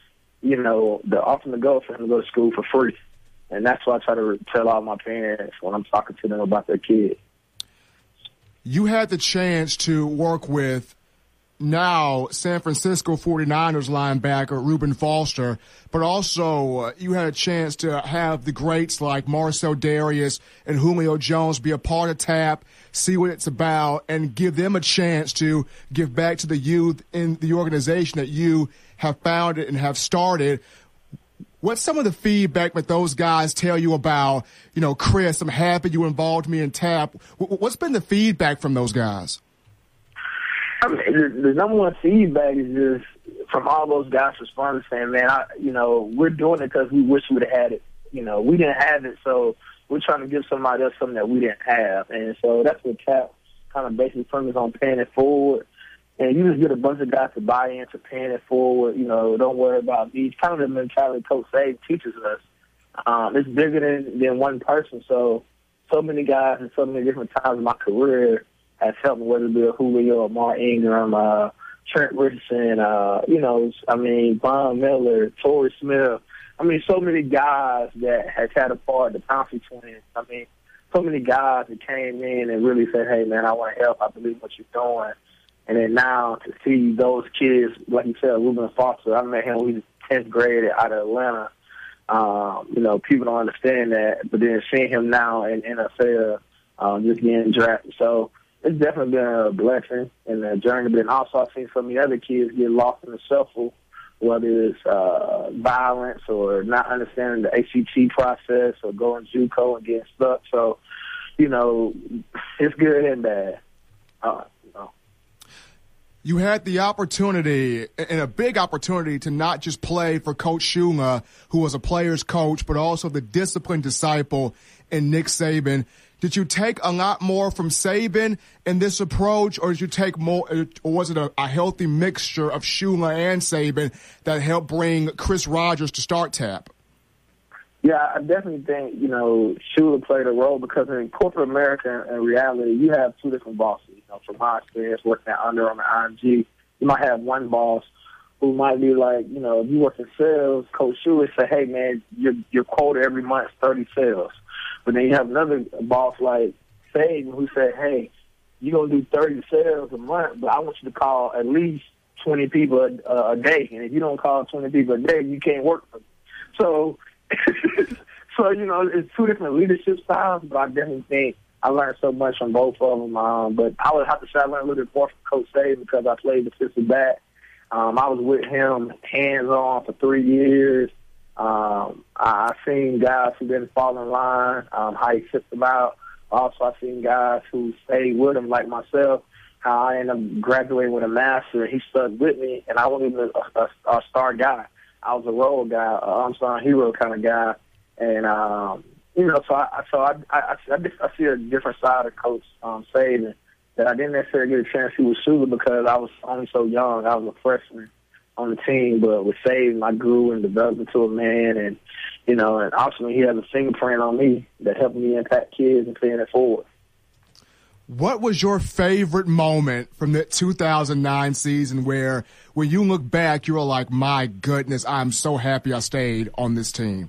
you know, the ultimate goal for him to go to school for free. And that's what I try to tell all my parents when I'm talking to them about their kids. You had the chance to work with now San Francisco 49ers linebacker Reuben Foster, but also you had a chance to have the greats like Marcel Darius and Julio Jones be a part of TAP, see what it's about, and give them a chance to give back to the youth in the organization that you have founded and have started. What's some of the feedback that those guys tell you about, you know, Chris, I'm happy you involved me in TAP. What's been the feedback from those guys? I mean, the number one feedback is just from all those guys responding saying, man, we're doing it because we wish we would have had it. You know, we didn't have it, so we're trying to give somebody else something that we didn't have. And so that's what TAP kind of basically focuses on, paying it forward. And you just get a bunch of guys to buy into paying it forward. You know, don't worry about these. Kind of the mentality Coach Saban teaches us. It's bigger than one person. So many guys in so many different times in my career has helped me, whether it be a Julio, Mark Ingram, Trent Richardson, Von Miller, Torrey Smith. I mean, so many guys that has had a part, the Pouncey twins. I mean, so many guys that came in and really said, hey, man, I want to help. I believe what you're doing. And then now to see those kids, like you said, Reuben Foster, I met him when he was 10th grade out of Atlanta. People don't understand that. But then seeing him now in NFL, just getting drafted. So it's definitely been a blessing in the journey. But then also I've seen so many other kids get lost in the shuffle, whether it's violence or not understanding the ACT process or going JUCO and getting stuck. So, you know, it's good and bad. You had the opportunity, and a big opportunity, to not just play for Coach Shula, who was a player's coach, but also the disciplined disciple in Nick Saban. Did you take a lot more from Saban in this approach, or did you take more, or was it a healthy mixture of Shula and Saban that helped bring Chris Rogers to start TAP? Yeah, I definitely think, Shula played a role because in corporate America, in reality, you have two different bosses. From my experience working at Under Armour and IMG, you might have one boss who might be like, if you work in sales, Coach Shula say, hey, man, your quota every month is 30 sales. But then you have another boss like Saban who said, hey, you're going to do 30 sales a month, but I want you to call at least 20 people a day. And if you don't call 20 people a day, you can't work for them. So, it's two different leadership styles, but I definitely think I learned so much from both of them. But I would have to say I learned a little bit more from Coach Saban because I played defensive back. I was with him hands-on for 3 years. I've seen guys who didn't fall in line, how he sits them out. Also, I've seen guys who stayed with him, like myself, how I ended up graduating with a master, and he stuck with me, and I wasn't even a star guy. I was a role guy, unsung hero kind of guy. And, so I see a different side of Coach Saban that I didn't necessarily get a chance to see with Shula because I was only so young. I was a freshman on the team, but with Saban, I grew and developed into a man, and and ultimately he has a fingerprint on me that helped me impact kids and paying it forward. What was your favorite moment from that 2009 season where when you look back, you were like, my goodness, I'm so happy I stayed on this team?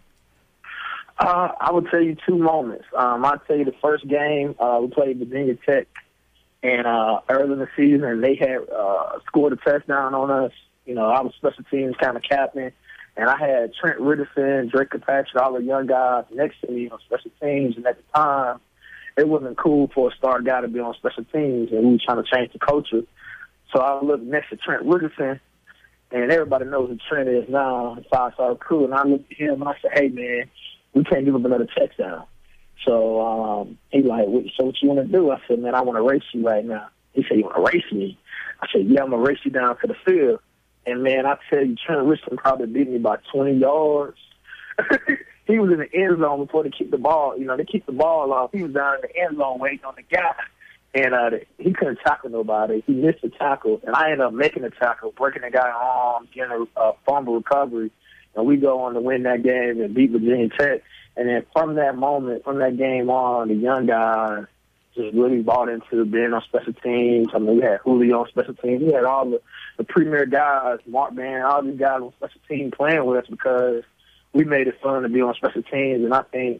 I would tell you two moments. I'd tell you the first game, we played Virginia Tech, and early in the season, and they had scored a touchdown on us. I was special teams kind of captain, and I had Trent Richardson, Drake Kirkpatrick, all the young guys next to me on special teams. And at the time, it wasn't cool for a star guy to be on special teams, and we were trying to change the culture. So I looked next to Trent Richardson, and everybody knows who Trent is now, 5-star recruit. And I looked at him, and I said, hey, man, we can't give up another touchdown. So he like, so what you want to do? I said, man, I want to race you right now. He said, you want to race me? I said, yeah, I'm going to race you down to the field. And, man, I tell you, Trent Richardson probably beat me by 20 yards. He was in the end zone before they kicked the ball. They kicked the ball off. He was down in the end zone waiting on the guy. And he couldn't tackle nobody. He missed the tackle. And I ended up making the tackle, breaking the guy's arm, getting a fumble recovery. And we go on to win that game and beat Virginia Tech. And then from that moment, from that game on, the young guys just really bought into being on special teams. I mean, we had Julio on special teams. We had all the the premier guys, Mark Van, all these guys on special team playing with us because we made it fun to be on special teams. And I think,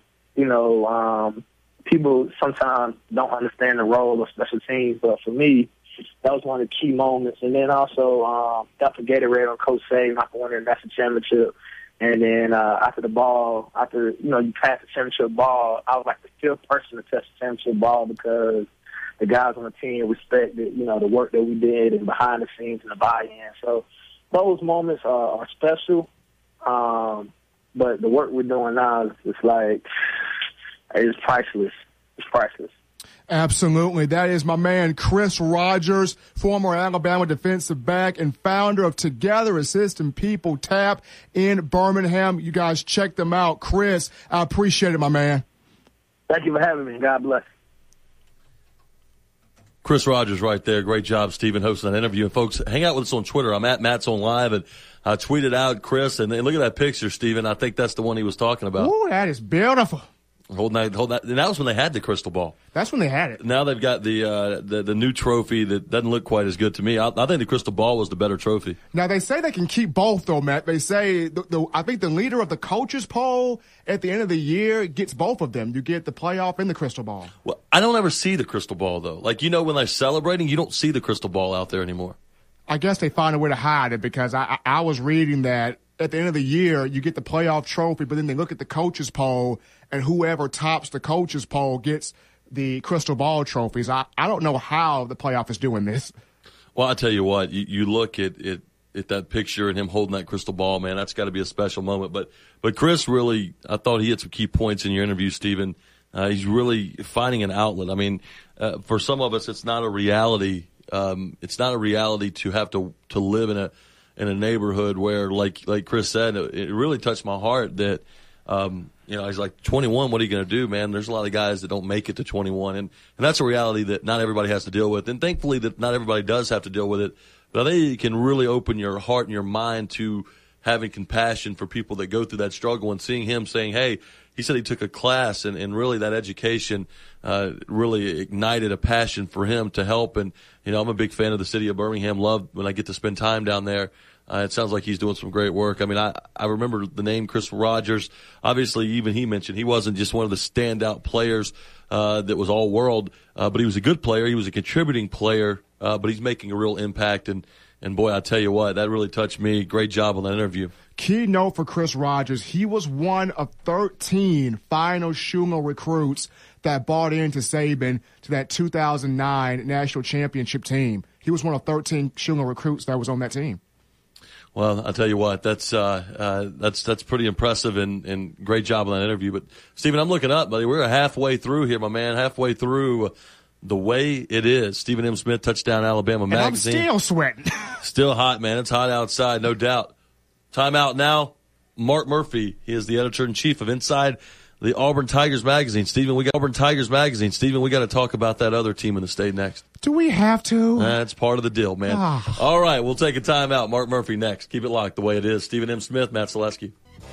people sometimes don't understand the role of special teams, but for me, that was one of the key moments. And then also got the Gatorade on Coach Saban after winning the national championship. And then after you pass the championship ball, I was like the fifth person to touch the championship ball because the guys on the team respected, the work that we did and behind the scenes and the buy-in. So those moments are special. But the work we're doing now is it's priceless. It's priceless. Absolutely. That is my man, Chris Rogers, former Alabama defensive back and founder of Together Assisting People TAP in Birmingham. You guys check them out. Chris, I appreciate it, my man. Thank you for having me. God bless. Chris Rogers right there. Great job, Stephen, hosting that interview. And, folks, hang out with us on Twitter. I'm at Matt's on Live, and I tweeted out Chris. And look at that picture, Stephen. I think that's the one he was talking about. Ooh, that is beautiful. Hold that. And that was when they had the crystal ball. That's when they had it. Now they've got the new trophy that doesn't look quite as good to me. I think the crystal ball was the better trophy. Now they say they can keep both, though, Matt. They say I think the leader of the coaches poll at the end of the year gets both of them. You get the playoff and the crystal ball. Well, I don't ever see the crystal ball though. Like when they're celebrating, you don't see the crystal ball out there anymore. I guess they find a way to hide it because I was reading that at the end of the year you get the playoff trophy, but then they look at the coaches poll. And whoever tops the coaches poll gets the crystal ball trophies. I don't know how the playoff is doing this. Well, I tell you what, you look at that picture and him holding that crystal ball, man, that's got to be a special moment. But Chris really, I thought he had some key points in your interview, Stephen. He's really finding an outlet. I mean, for some of us, it's not a reality. It's not a reality to have to live in a neighborhood where, like Chris said, it really touched my heart that. He's like 21. What are you going to do, man? There's a lot of guys that don't make it to 21, and that's a reality that not everybody has to deal with. And thankfully, that not everybody does have to deal with it. But I think it can really open your heart and your mind to having compassion for people that go through that struggle. And seeing him saying, "Hey," he said he took a class, and really that education really ignited a passion for him to help. And I'm a big fan of the city of Birmingham. Love when I get to spend time down there. It sounds like he's doing some great work. I mean, I remember the name Chris Rogers. Obviously, even he mentioned he wasn't just one of the standout players that was all world, but he was a good player. He was a contributing player, but he's making a real impact. And boy, I tell you what, that really touched me. Great job on that interview. Key note for Chris Rogers, he was one of 13 final Schumer recruits that bought into Saban to that 2009 national championship team. He was one of 13 Schumer recruits that was on that team. Well, I'll tell you what, that's pretty impressive and great job on that interview. But Stephen, I'm looking up, buddy. We're halfway through here, my man. Halfway through The Way It Is. Stephen M. Smith, Touchdown Alabama Magazine. And I'm still sweating. Still hot, man. It's hot outside, no doubt. Time out now. Mark Murphy, he is the editor-in-chief of Inside the Auburn Tigers Magazine. Stephen, we got Auburn Tigers Magazine. Stephen, we got to talk about that other team in the state next. Do we have to? That's part of the deal, man. All right, we'll take a time out. Mark Murphy next. Keep it locked. The Way It Is. Stephen M. Smith, Matt Selesky.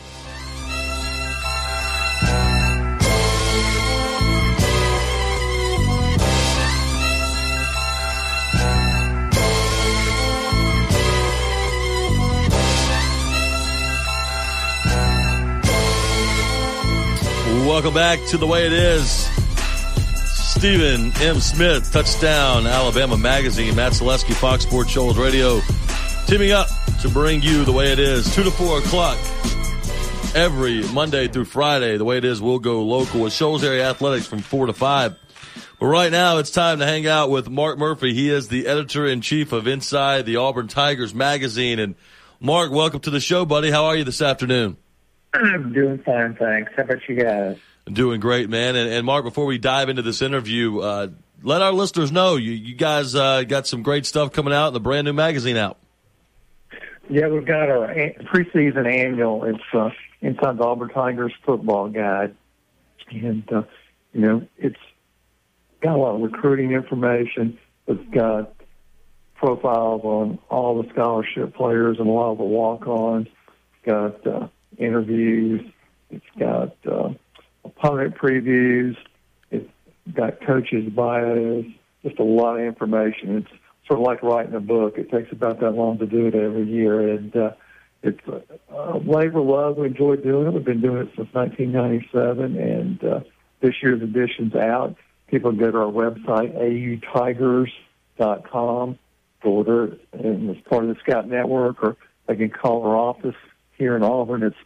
Welcome back to The Way It Is. Stephen M. Smith, Touchdown Alabama Magazine, Matt Selesky, Fox Sports Shoals Radio, teaming up to bring you The Way It Is, 2 to 4 o'clock every Monday through Friday. The Way It Is will go local with Shoals Area Athletics from 4 to 5. But right now it's time to hang out with Mark Murphy. He is the editor-in-chief of Inside the Auburn Tigers Magazine. And Mark, welcome to the show, buddy. How are you this afternoon? I'm doing fine, thanks. How about you guys? Doing great, man. And Mark, before we dive into this interview, let our listeners know you guys got some great stuff coming out and the brand new magazine out. Yeah, we've got our preseason annual. It's Inside the Auburn Tigers Football Guide. And, it's got a lot of recruiting information. It's got profiles on all the scholarship players and a lot of the walk-ons. It's got interviews. It's got opponent previews. It's got coaches' bios. Just a lot of information. It's sort of like writing a book. It takes about that long to do it every year. And it's labor love. We enjoy doing it. We've been doing it since 1997. And this year's edition's out. People can go to our website, autigers.com, to order it. And it's part of the Scout Network, or they can call our office here in Auburn. It's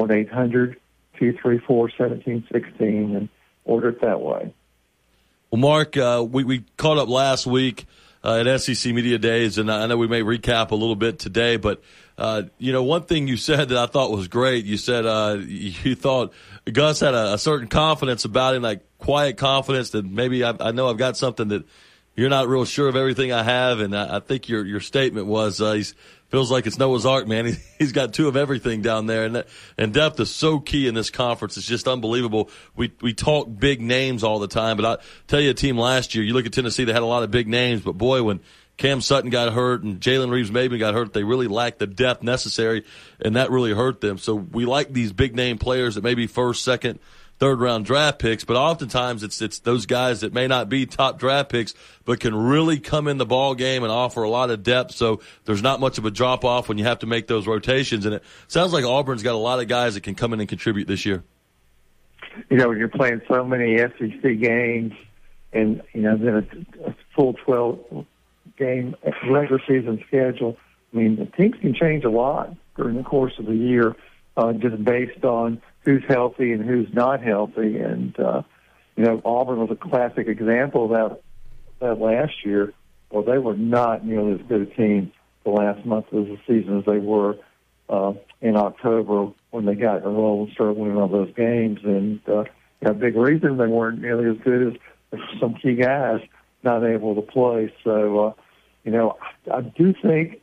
1-800-234-1716, and order it that way. Well, Mark, we caught up last week at SEC Media Days, and I know we may recap a little bit today, but one thing you said that I thought was great, you said you thought Gus had a certain confidence about him, like quiet confidence that maybe I know I've got something that you're not real sure of everything I have, and I think your statement was he feels like it's Noah's Ark, man. He's got two of everything down there, and depth is so key in this conference. It's just unbelievable. We talk big names all the time, but I tell you, a team last year, you look at Tennessee, they had a lot of big names, but boy, when Cam Sutton got hurt and Jalen Reeves-Maben got hurt, they really lacked the depth necessary, and that really hurt them. So we like these big-name players that may be first, second, third-round draft picks, but oftentimes it's those guys that may not be top draft picks but can really come in the ball game and offer a lot of depth, so there's not much of a drop-off when you have to make those rotations. And it sounds like Auburn's got a lot of guys that can come in and contribute this year. When you're playing so many SEC games and, then a full 12-game regular season schedule, the teams can change a lot during the course of the year just based on who's healthy and who's not healthy. And, Auburn was a classic example of that last year. Well, they were not nearly as good a team the last month of the season as they were in October when they got a roll and started winning all those games. And a big reason they weren't nearly as good as some key guys not able to play. So, I do think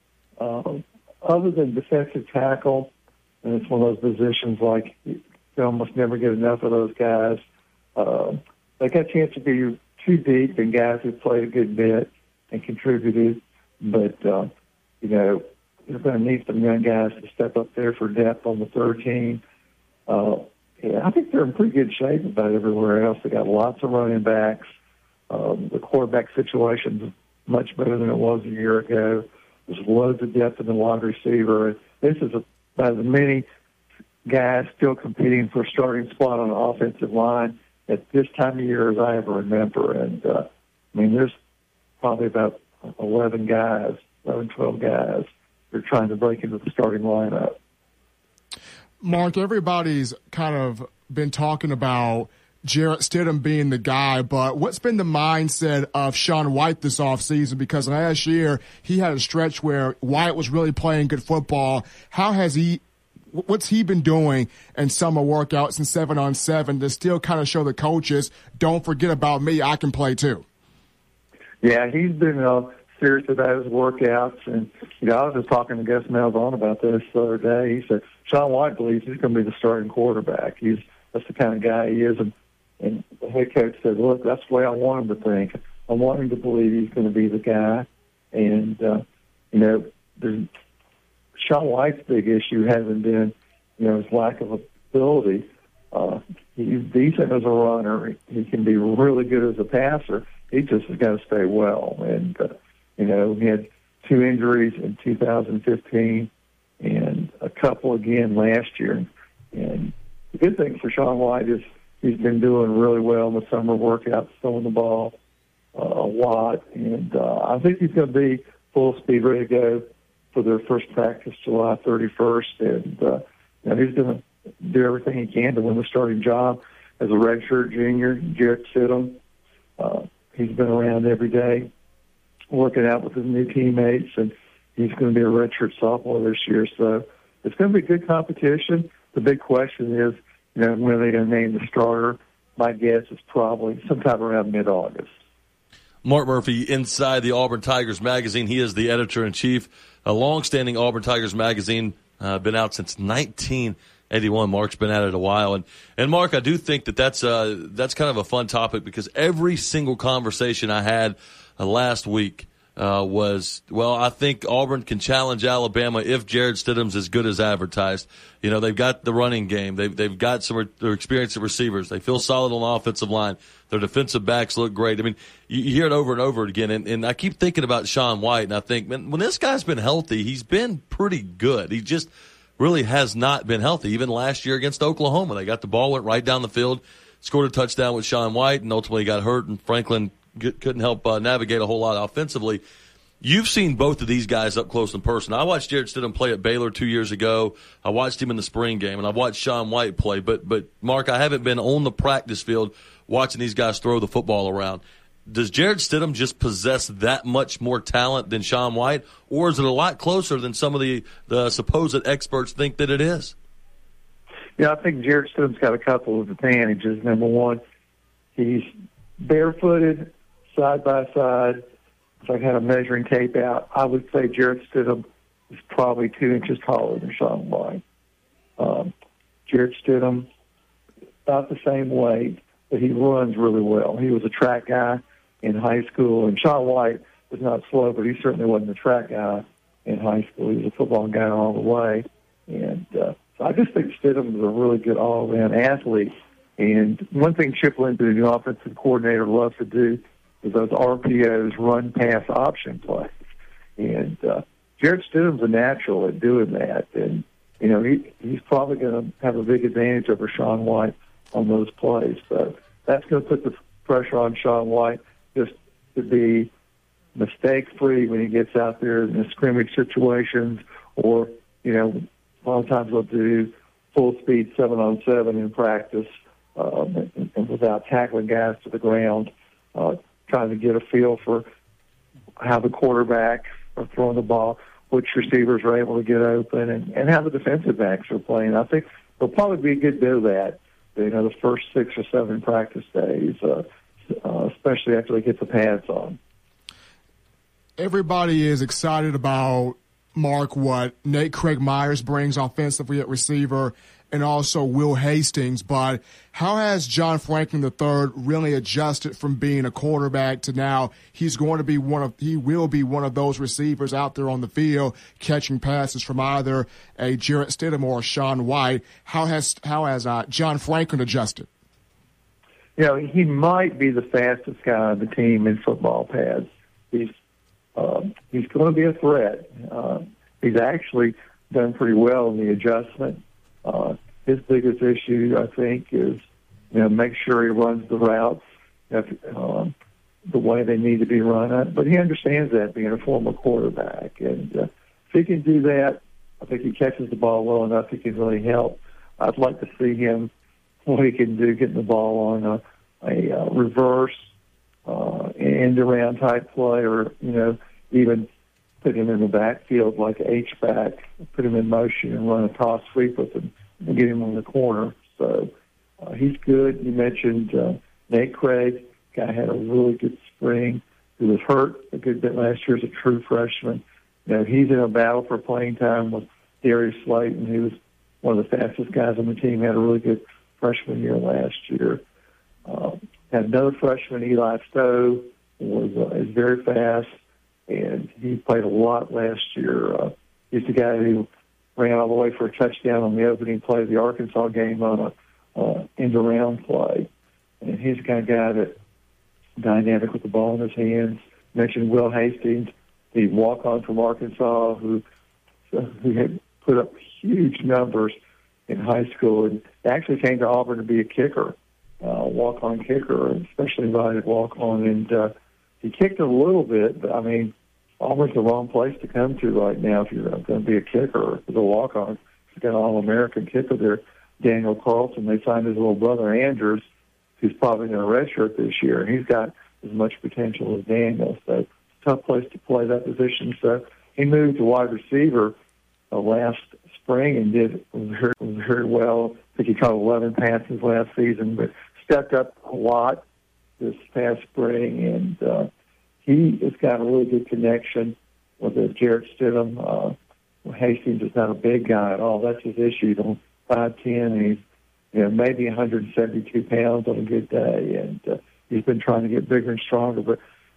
other than defensive tackle, and it's one of those positions like you almost never get enough of those guys. They got a chance to be too deep in guys who played a good bit and contributed. But, you're going to need some young guys to step up there for depth on the third team. I think they're in pretty good shape about everywhere else. They got lots of running backs. The quarterback situation is much better than it was a year ago. There's loads of depth in the wide receiver. This is about as many guys still competing for a starting spot on the offensive line at this time of year as I ever remember. And, there's probably about 11, 12 guys who are trying to break into the starting lineup. Mark, everybody's kind of been talking about Jarrett Stidham being the guy, but what's been the mindset of Sean White this offseason? Because last year he had a stretch where White was really playing good football. What's he been doing in summer workouts and 7-on-7 to still kind of show the coaches, don't forget about me, I can play too? Yeah, he's been serious about his workouts. And, I was just talking to Gus Malzahn about this the other day. He said Sean White believes he's going to be the starting quarterback. That's the kind of guy he is. And the head coach said, look, that's the way I want him to think. I want him to believe he's going to be the guy. And, Sean White's big issue hasn't been, his lack of ability. He's decent as a runner. He can be really good as a passer. He just has got to stay well. And, he had 2 injuries in 2015 and a couple again last year. And the good thing for Sean White is he's been doing really well in the summer workouts, throwing the ball a lot. And I think he's going to be full speed ready to go for their first practice July 31st. And he's going to do everything he can to win the starting job as a redshirt junior. Jarrett Stidham, he's been around every day working out with his new teammates, and he's going to be a redshirt sophomore this year. So it's going to be good competition. The big question is, when are they going to name the starter? My guess is probably sometime around mid-August. Mark Murphy, inside the Auburn Tigers magazine. He is the editor-in-chief, a long-standing Auburn Tigers magazine, been out since 1981. Mark's been at it a while. And Mark, I do think that's kind of a fun topic because every single conversation I had last week was, well, I think Auburn can challenge Alabama if Jarrett Stidham's as good as advertised. You know, they've got the running game. They've got some experienced receivers. They feel solid on the offensive line. Their defensive backs look great. I mean, you hear it over and over again, and I keep thinking about Sean White, and I think, man, when this guy's been healthy, he's been pretty good. He just really has not been healthy. Even last year against Oklahoma, they got the ball, went right down the field, scored a touchdown with Sean White, and ultimately got hurt, and Franklin couldn't help navigate a whole lot offensively. You've seen both of these guys up close in person. I watched Jarrett Stidham play at Baylor 2 years ago. I watched him in the spring game, and I've watched Sean White play. But Mark, I haven't been on the practice field watching these guys throw the football around. Does Jarrett Stidham just possess that much more talent than Sean White, or is it a lot closer than some of the supposed experts think that it is? Yeah, I think Jarrett Stidham's got a couple of advantages. Number one, he's barefooted, side by side. If I had a measuring tape out, I would say Jarrett Stidham is probably 2 inches taller than Sean White. Jarrett Stidham, about the same weight, but he runs really well. He was a track guy in high school, and Sean White was not slow, but he certainly wasn't a track guy in high school. He was a football guy all the way. And so I just think Stidham is a really good all-around athlete. And one thing Chip Lindsey, the new offensive coordinator, loves to do is those RPOs, run-pass option plays. And Jarrett Stidham's a natural at doing that. And, you know, he's probably going to have a big advantage over Sean White on those plays. So that's going to put the pressure on Sean White just to be mistake-free when he gets out there in the scrimmage situations, or, you know, a lot of times they'll do full-speed 7-on-7 in practice and without tackling guys to the ground, trying to get a feel for how the quarterback are throwing the ball, which receivers are able to get open, and how the defensive backs are playing. I think there'll probably be a good bit of that, you know, the first 6 or 7 practice days, especially after they get the pads on. Everybody is excited about, Mark, what Nate Craig Myers brings offensively at receiver, and also Will Hastings. But how has John Franklin III really adjusted from being a quarterback to now he will be one of those receivers out there on the field catching passes from either a Jarrett Stidham or a Sean White? How has John Franklin adjusted? You know, he might be the fastest guy on the team in football pads. He's going to be a threat. He's actually done pretty well in the adjustment. His biggest issue, I think, is, you know, make sure he runs the routes the way they need to be run. But he understands that, being a former quarterback. And if he can do that, I think he catches the ball well enough, he can really help. I'd like to see him, what he can do, getting the ball on a reverse, end-around type play, or, you know, even put him in the backfield like H-back, put him in motion and run a toss sweep with him and get him on the corner. So he's good. You mentioned Nate Craig. Guy had a really good spring. He was hurt a good bit last year as a true freshman. You know, he's in a battle for playing time with Darius Slayton, who was one of the fastest guys on the team, had a really good freshman year last year. Had another freshman, Eli Stowe, is very fast, and he played a lot last year. He's the guy who ran all the way for a touchdown on the opening play of the Arkansas game on a end-around play. And he's the kind of guy that dynamic with the ball in his hands. Mentioned Will Hastings, the walk-on from Arkansas, who had put up huge numbers in high school and actually came to Auburn to be a kicker, walk-on kicker, especially invited walk-on. And he kicked a little bit, but, I mean, Auburn's the wrong place to come to right now if you're going to be a kicker. The walk-on, he's got an All-American kicker there, Daniel Carlson. They signed his little brother, Andrews, who's probably going to redshirt this year, and he's got as much potential as Daniel. So it's a tough place to play that position. So he moved to wide receiver last spring and did very well. I think he caught 11 passes last season, but stepped up a lot this past spring, and he has got a really good connection with Jarrett Stidham. Hastings is not a big guy at all. That's his issue. He's on 5'10", and he's maybe 172 pounds on a good day, and he's been trying to get bigger and stronger. But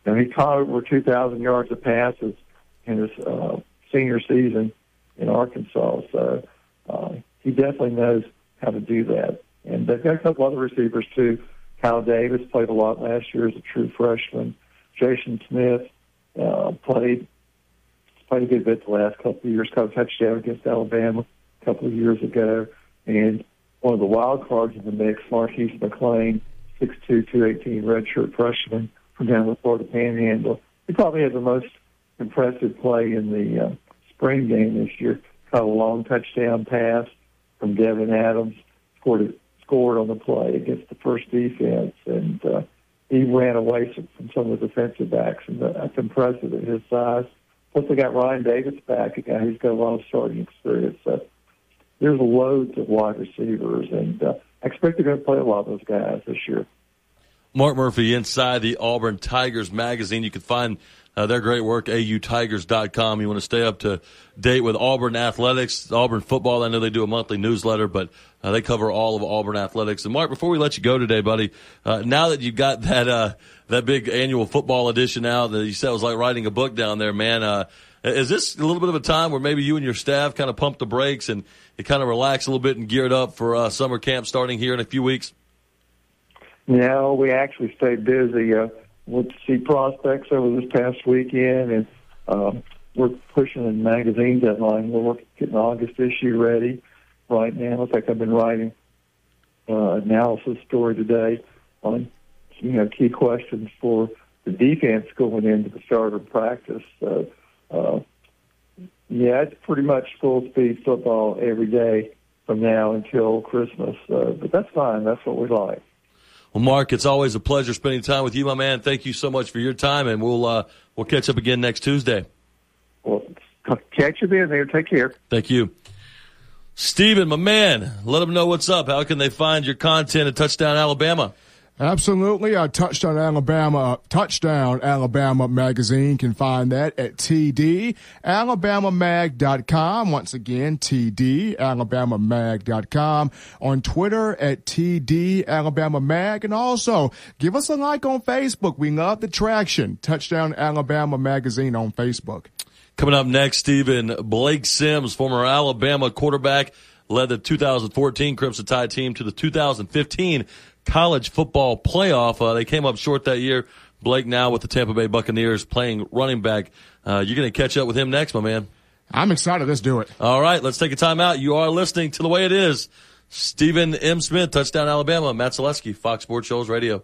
And he caught over 2,000 yards of passes in his senior season in Arkansas. So he definitely knows how to do that. And they've got a couple other receivers, too. Kyle Davis played a lot last year as a true freshman. Jason Smith played a good bit the last couple of years, caught a touchdown against Alabama a couple of years ago. And one of the wild cards in the mix, Marquise McLean, 6'2", 218 redshirt freshman from down the Florida Panhandle. He probably had the most impressive play in the spring game this year. Caught a long touchdown pass from Devin Adams, scored on the play against the first defense, and he ran away from some of the defensive backs, and that's impressive at his size. Plus, they got Ryan Davis back, a guy who's got a lot of starting experience. So there's loads of wide receivers, and I expect they're going to play a lot of those guys this year. Mark Murphy inside the Auburn Tigers magazine. You can find their great work, autigers.com. You want to stay up to date with Auburn athletics, Auburn football. I know they do a monthly newsletter, but they cover all of Auburn athletics. And Mark, before we let you go today, buddy, now that you've got that big annual football edition out that you said was like writing a book down there, man, is this a little bit of a time where maybe you and your staff kind of pump the brakes and you kind of relax a little bit and geared up for summer camp starting here in a few weeks? No, we actually stayed busy. Went to see prospects over this past weekend, and we're pushing the magazine deadline. We're getting the August issue ready right now. In fact, I've been writing analysis story today on key questions for the defense going into the start of practice. So, it's pretty much full speed football every day from now until Christmas. But that's fine. That's what we like. Well, Mark, it's always a pleasure spending time with you, my man. Thank you so much for your time, and we'll catch up again next Tuesday. Well, catch you then there. Take care. Thank you. Steven, my man, let them know what's up. How can they find your content at Touchdown Alabama? Absolutely. Touchdown Alabama magazine. Can find that at tdalabamamag.com. Once again, tdalabamamag.com. On Twitter at tdalabamamag. And also, give us a like on Facebook. We love the traction. Touchdown Alabama magazine on Facebook. Coming up next, Steven, Blake Sims, former Alabama quarterback, led the 2014 Crimson Tide team to the 2015 college football playoff. They came up short that year. Blake now with the Tampa Bay Buccaneers playing running back. You're going to catch up with him next, my man. I'm excited. Let's do it. All right, let's take a time out. You are listening to The Way It Is. Stephen M. Smith, Touchdown Alabama. Matt Zaleski, Fox Sports Shows Radio.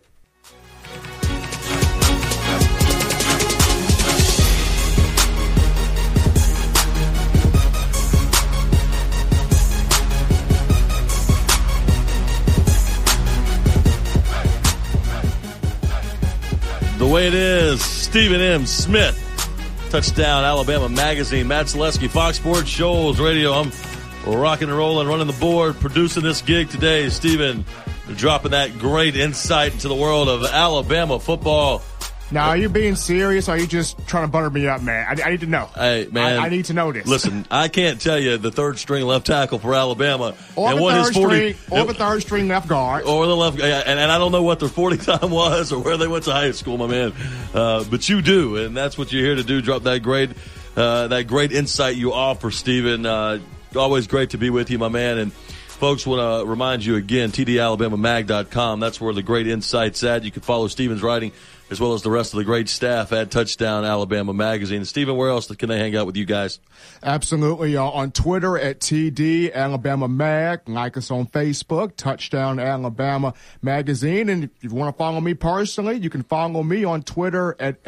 The Way It Is, Stephen M. Smith, Touchdown Alabama magazine, Matt Zaleski, Fox Sports Shows Radio. I'm rocking and rolling, running the board, producing this gig today. Stephen, dropping that great insight into the world of Alabama football. Now, are you being serious, or are you just trying to butter me up, man? I need to know. Hey, man. I need to know this. Listen, I can't tell you the third-string left tackle for Alabama. Or the third-string left guard. Or the left, and I don't know what their 40 time was or where they went to high school, my man. But you do, and that's what you're here to do, drop that great insight you offer, Stephen. Always great to be with you, my man. And folks, want to remind you again, tdalabamamag.com. That's where the great insight's at. You can follow Stephen's writing as well as the rest of the great staff at Touchdown Alabama magazine. Stephen, where else can they hang out with you guys? Absolutely. On Twitter at TD Alabama Mag. Like us on Facebook, Touchdown Alabama magazine. And if you want to follow me personally, you can follow me on Twitter at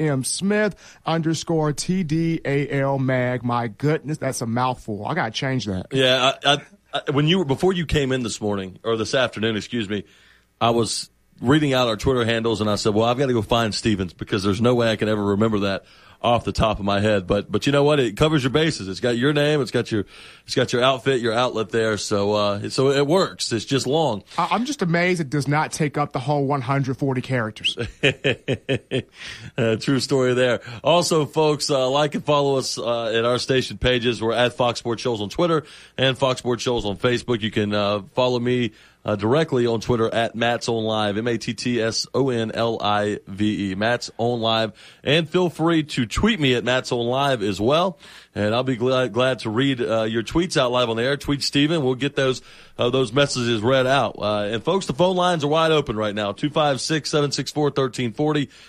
SM_Smith_TDAL Mag. My goodness, that's a mouthful. I got to change that. Yeah. Before you came in this morning, or this afternoon, excuse me, I was reading out our Twitter handles, and I said, well, I've got to go find Stevens because there's no way I can ever remember that off the top of my head. But you know what? It covers your bases. It's got your name. It's got your outfit, your outlet there. So it works. It's just long. I'm just amazed it does not take up the whole 140 characters. True story there. Also, folks, like and follow us at our station pages. We're at Fox Sports Shows on Twitter and Fox Sports Shows on Facebook. You can follow me directly on Twitter at Matt's On Live, MattsOnlive, Matt's On Live. And feel free to tweet me at Matt's On Live as well. And I'll be glad to read your tweets out live on the air. Tweet Steven. We'll get those messages read out. And folks, the phone lines are wide open right now. 256-764-1340.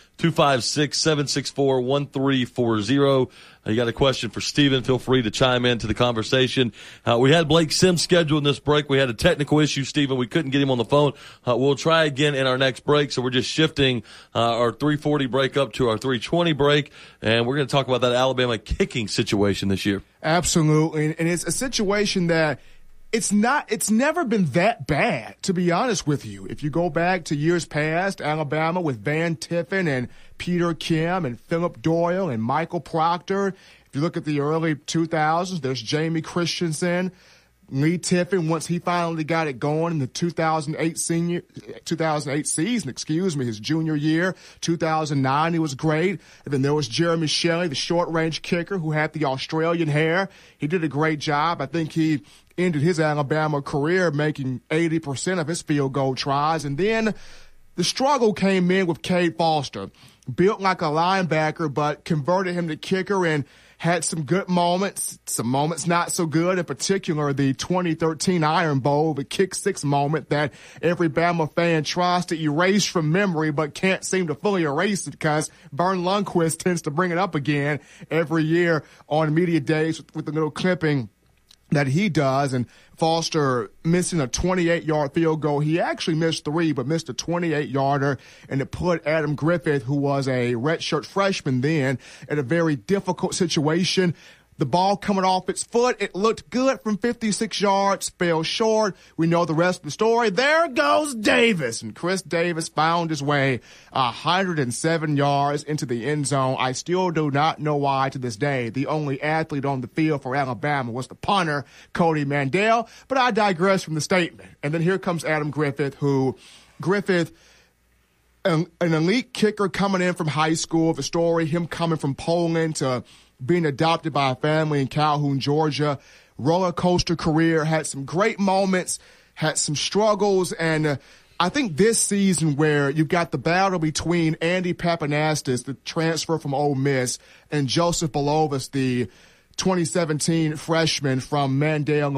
256-764-1340. You got a question for Steven, feel free to chime into the conversation. We had Blake Sims scheduled in this break. We had a technical issue, Steven. We couldn't get him on the phone. We'll try again in our next break. So we're just shifting our 3:40 break up to our 3:20 break. And we're going to talk about that Alabama kicking situation this year. Absolutely. And it's a situation that it's never been that bad, to be honest with you. If you go back to years past, Alabama with Van Tiffin and Peter Kim and Philip Doyle and Michael Proctor. If you look at the early 2000s, there's Jamie Christensen, Lee Tiffin, once he finally got it going in the 2008 season, his junior year. 2009, he was great. And then there was Jeremy Shelley, the short-range kicker who had the Australian hair. He did a great job. I think he ended his Alabama career making 80% of his field goal tries. And then the struggle came in with Cade Foster, built like a linebacker, but converted him to kicker and had some good moments, some moments not so good, in particular the 2013 Iron Bowl, the kick six moment that every Bama fan tries to erase from memory but can't seem to fully erase it because Vern Lundquist tends to bring it up again every year on media days with the little clipping that he does. And Foster missing a 28-yard field goal. He actually missed 3, but missed a 28-yarder, and it put Adam Griffith, who was a redshirt freshman then, in a very difficult situation. The ball coming off its foot, it looked good from 56 yards, fell short. We know the rest of the story. There goes Davis. And Chris Davis found his way 107 yards into the end zone. I still do not know why to this day the only athlete on the field for Alabama was the punter, Cody Mandel. But I digress from the statement. And then here comes Adam Griffith, an elite kicker coming in from high school. The story, him coming from Poland to being adopted by a family in Calhoun, Georgia. Roller coaster career, had some great moments, had some struggles, and I think this season where you've got the battle between Andy Papanastis, the transfer from Ole Miss, and Joseph Balovis, the 2017 freshman from Mandeville,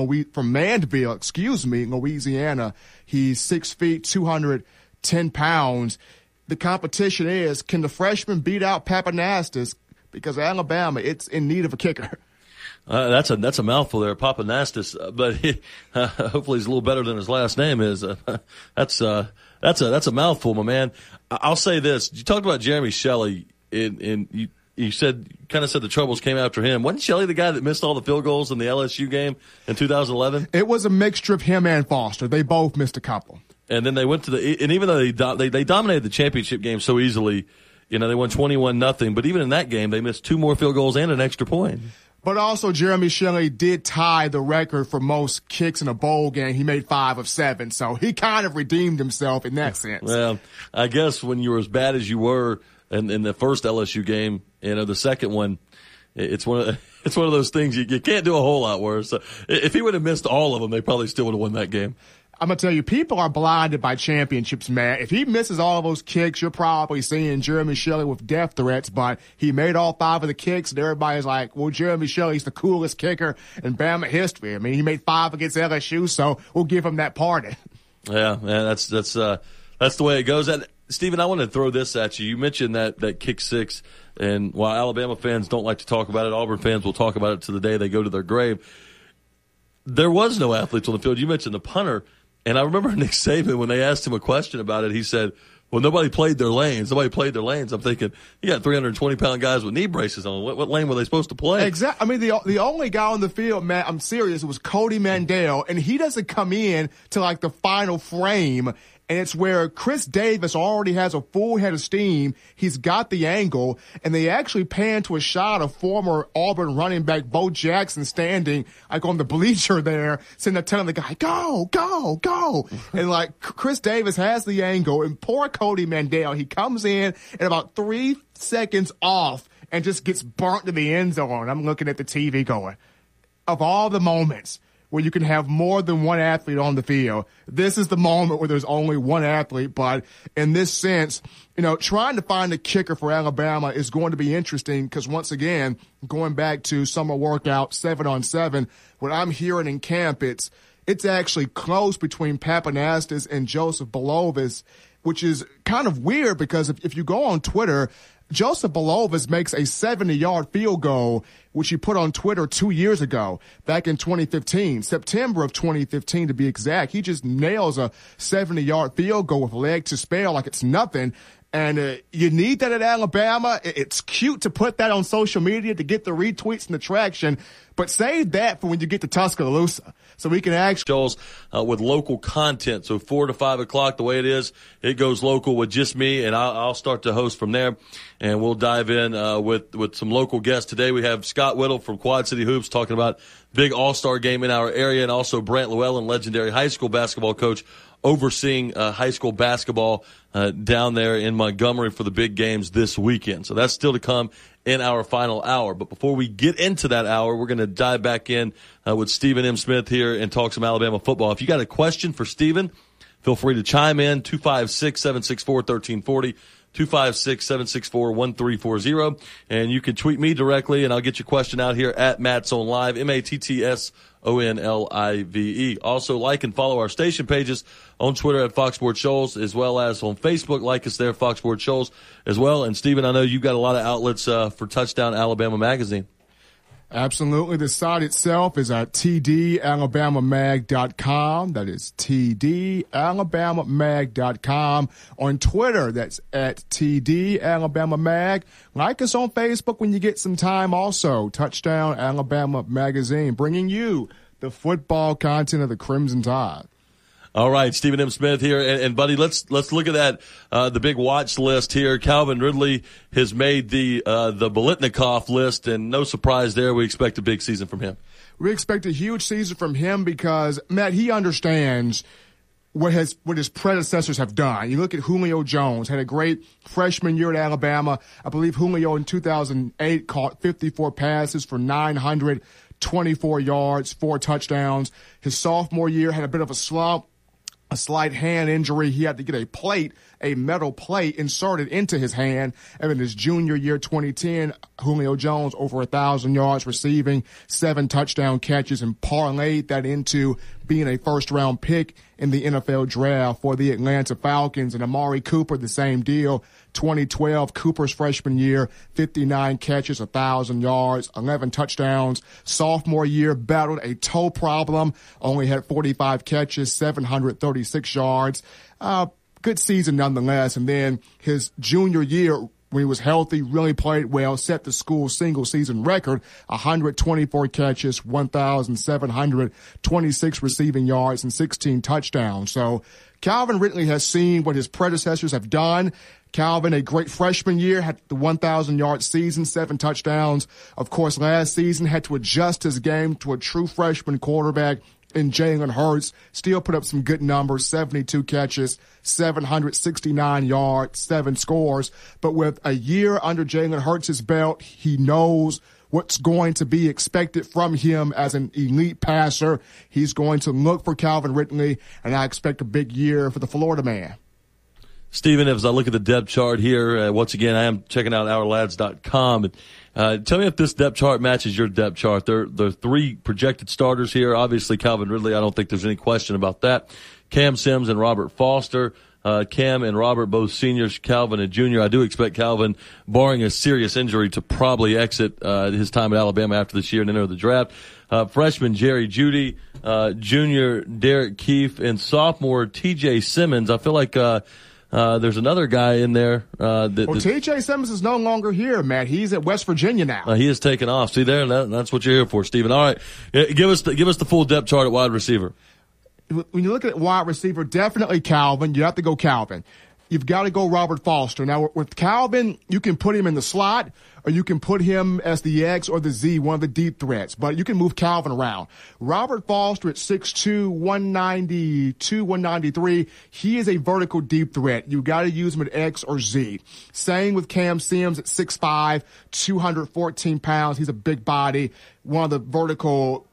Louisiana. He's 6 feet, 210 pounds. The competition is, can the freshman beat out Papanastis? Because Alabama, it's in need of a kicker. That's a mouthful there, Papanastis. But hopefully he's a little better than his last name is. That's a mouthful, my man. I'll say this: you talked about Jeremy Shelley, and you kind of said the troubles came after him. Wasn't Shelley the guy that missed all the field goals in the LSU game in 2011? It was a mixture of him and Foster. They both missed a couple. And then they went to and even though they dominated the championship game so easily. You know, they won 21-0, but even in that game, they missed 2 more field goals and an extra point. But also, Jeremy Shelley did tie the record for most kicks in a bowl game. He made 5 of 7, so he kind of redeemed himself in that sense. Well, I guess when you were as bad as you were in the first LSU game, you know, the second one, it's one of those things you can't do a whole lot worse. So if he would have missed all of them, they probably still would have won that game. I'm going to tell you, people are blinded by championships, man. If he misses all of those kicks, you're probably seeing Jeremy Shelley with death threats, but he made all 5 of the kicks, and everybody's like, well, Jeremy Shelley's the coolest kicker in Bama history. I mean, he made 5 against LSU, so we'll give him that pardon. Yeah, man, that's the way it goes. And Steven, I want to throw this at you. You mentioned that kick six, and while Alabama fans don't like to talk about it, Auburn fans will talk about it to the day they go to their grave. There was no athletes on the field. You mentioned the punter. And I remember Nick Saban, when they asked him a question about it, he said, well, nobody played their lanes. I'm thinking, you got 320-pound guys with knee braces on. What lane were they supposed to play? Exactly. I mean, the only guy on the field, Matt, I'm serious, it was Cody Mandel, and he doesn't come in to like the final frame. And it's where Chris Davis already has a full head of steam. He's got the angle, and they actually pan to a shot of former Auburn running back Bo Jackson standing like on the bleacher there, sitting there telling the guy, go, go, go. And like Chris Davis has the angle, and poor Cody Mandel, he comes in at about 3 seconds off and just gets burnt to the end zone. I'm looking at the TV going, of all the moments where you can have more than one athlete on the field. This is the moment where there's only one athlete, but in this sense, trying to find a kicker for Alabama is going to be interesting because, once again, going back to summer workout 7-on-7, what I'm hearing in camp, it's actually close between Papanastis and Joseph Bolovis, which is kind of weird because if you go on Twitter, Joseph Bolovis makes a 70-yard field goal, which he put on Twitter 2 years ago, back in 2015, September of 2015 to be exact. He just nails a 70-yard field goal with leg to spare like it's nothing. And you need that at Alabama. It's cute to put that on social media to get the retweets and the traction, but save that for when you get to Tuscaloosa so we can actually with local content. So 4 to 5 o'clock, the way it is, it goes local with just me, and I'll start to host from there, and we'll dive in with some local guests. Today we have Scott Whittle from Quad City Hoops talking about big all-star game in our area, and also Brant Llewellyn, legendary high school basketball coach, overseeing high school basketball down there in Montgomery for the big games this weekend. So that's still to come in our final hour. But before we get into that hour, we're going to dive back in with Stephen M. Smith here and talk some Alabama football. If you got a question for Stephen, feel free to chime in, 256-764-1340, 256-764-1340. And you can tweet me directly, and I'll get your question out here at Matt's on Live, MATTSONLIVE. Also, like and follow our station pages on Twitter at Fox Sports Shoals, as well as on Facebook. Like us there, Fox Sports Shoals as well. And, Stephen, I know you've got a lot of outlets for Touchdown Alabama Magazine. Absolutely. The site itself is at tdalabamamag.com. That is tdalabamamag.com. On Twitter, that's at tdalabamamag. Like us on Facebook when you get some time also. Touchdown Alabama Magazine, bringing you the football content of the Crimson Tide. All right, Stephen M. Smith here, and buddy, let's look at that the big watch list here. Calvin Ridley has made the Biletnikoff list, and no surprise there. We expect a big season from him. We expect a huge season from him because, Matt, he understands what his predecessors have done. You look at Julio Jones, had a great freshman year at Alabama. I believe Julio in 2008 caught 54 passes for 924 yards, 4 touchdowns. His sophomore year had a bit of a slump. A slight hand injury. He had to get a metal plate inserted into his hand. And in his junior year, 2010, Julio Jones over 1,000 yards receiving, 7 touchdown catches, and parlayed that into being a first-round pick in the NFL draft for the Atlanta Falcons. And Amari Cooper, the same deal. 2012, Cooper's freshman year, 59 catches, 1,000 yards, 11 touchdowns. Sophomore year, battled a toe problem, only had 45 catches, 736 yards. Good season nonetheless. And then his junior year, when he was healthy, really played well, set the school's single-season record, 124 catches, 1,726 receiving yards, and 16 touchdowns. So Calvin Ridley has seen what his predecessors have done. Calvin, a great freshman year, had the 1,000-yard season, 7 touchdowns. Of course, last season had to adjust his game to a true freshman quarterback in Jalen Hurts. Still put up some good numbers, 72 catches, 769 yards, 7 scores. But with a year under Jalen Hurts' belt, he knows what's going to be expected from him as an elite passer. He's going to look for Calvin Ridley, and I expect a big year for the Florida man. Stephen, as I look at the depth chart here, once again, I am checking out OurLads.com. Tell me if this depth chart matches your depth chart. There are 3 projected starters here. Obviously, Calvin Ridley, I don't think there's any question about that. Cam Sims and Robert Foster. Cam and Robert, both seniors, Calvin a junior. I do expect Calvin, barring a serious injury, to probably exit his time at Alabama after this year and enter the draft. Freshman Jerry Jeudy, junior Derek Keefe, and sophomore T.J. Simmons. I feel like there's another guy in there. T.J. Simmons is no longer here, Matt. He's at West Virginia now. He has taken off. See there, that's what you're here for, Stephen. All right, give us the full depth chart at wide receiver. When you look at wide receiver, definitely Calvin. You have to go Calvin. You've got to go Robert Foster. Now, with Calvin, you can put him in the slot, or you can put him as the X or the Z, one of the deep threats. But you can move Calvin around. Robert Foster at 6'2", 192, 193. He is a vertical deep threat. You got to use him at X or Z. Same with Cam Sims at 6'5", 214 pounds. He's a big body, one of the vertical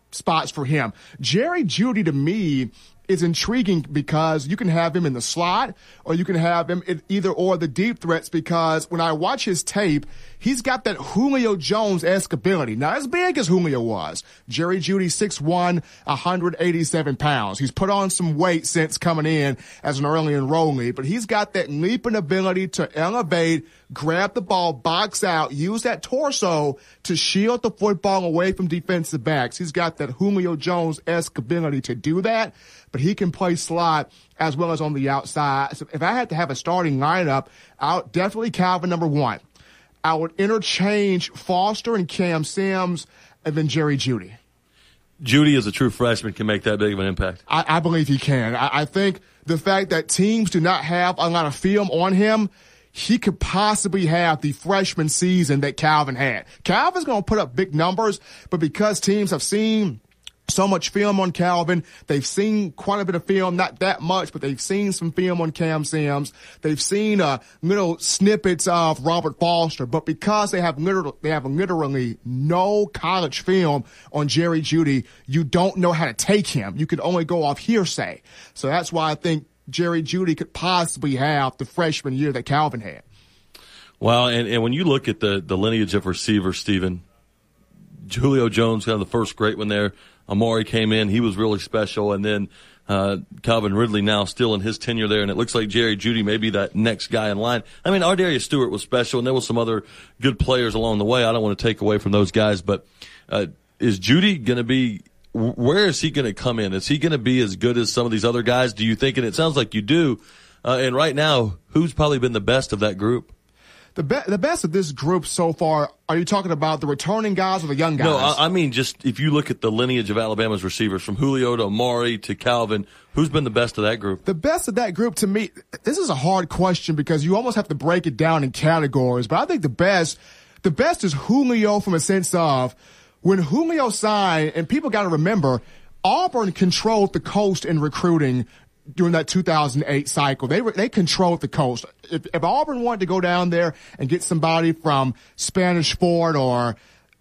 spots for him. Jerry Jeudy, to me, is intriguing because you can have him in the slot or you can have him in either or the deep threats, because when I watch his tape, he's got that Julio Jones-esque ability. Not as big as Julio was. Jerry Jeudy, 6'1", 187 pounds. He's put on some weight since coming in as an early enrollee, but he's got that leaping ability to elevate, grab the ball, box out, use that torso to shield the football away from defensive backs. He's got that Julio Jones-esque ability to do that, but he can play slot as well as on the outside. So if I had to have a starting lineup, I would definitely Calvin number 1. I would interchange Foster and Cam Sims and then Jerry Jeudy. Jeudy, as a true freshman, can make that big of an impact. I believe he can. I think the fact that teams do not have a lot of film on him, he could possibly have the freshman season that Calvin had. Calvin's going to put up big numbers, but because teams have seen so much film on Calvin, they've seen quite a bit of film, not that much, but they've seen some film on Cam Sims. They've seen little snippets of Robert Foster, but because they have literally no college film on Jerry Jeudy, you don't know how to take him. You can only go off hearsay. So that's why I think Jerry Jeudy could possibly have the freshman year that Calvin had. Well, and when you look at the lineage of receivers, Stephen, Julio Jones, kind of the first great one there. Amari came in. He was really special. And then Calvin Ridley now still in his tenure there. And it looks like Jerry Jeudy may be that next guy in line. I mean, Ardarius Stewart was special, and there was some other good players along the way. I don't want to take away from those guys. But is Jeudy going to be – where is he going to come in? Is he going to be as good as some of these other guys, do you think? And it sounds like you do. And right now, who's probably been the best of that group? The best of this group so far, are you talking about the returning guys or the young guys? No, I mean just if you look at the lineage of Alabama's receivers, from Julio to Amari to Calvin, who's been the best of that group? The best of that group, to me, this is a hard question because you almost have to break it down in categories. But I think the best is Julio, from a sense of when Julio signed, and people got to remember, Auburn controlled the coast in recruiting during that 2008 cycle. They controlled the coast. If Auburn wanted to go down there and get somebody from Spanish Fort or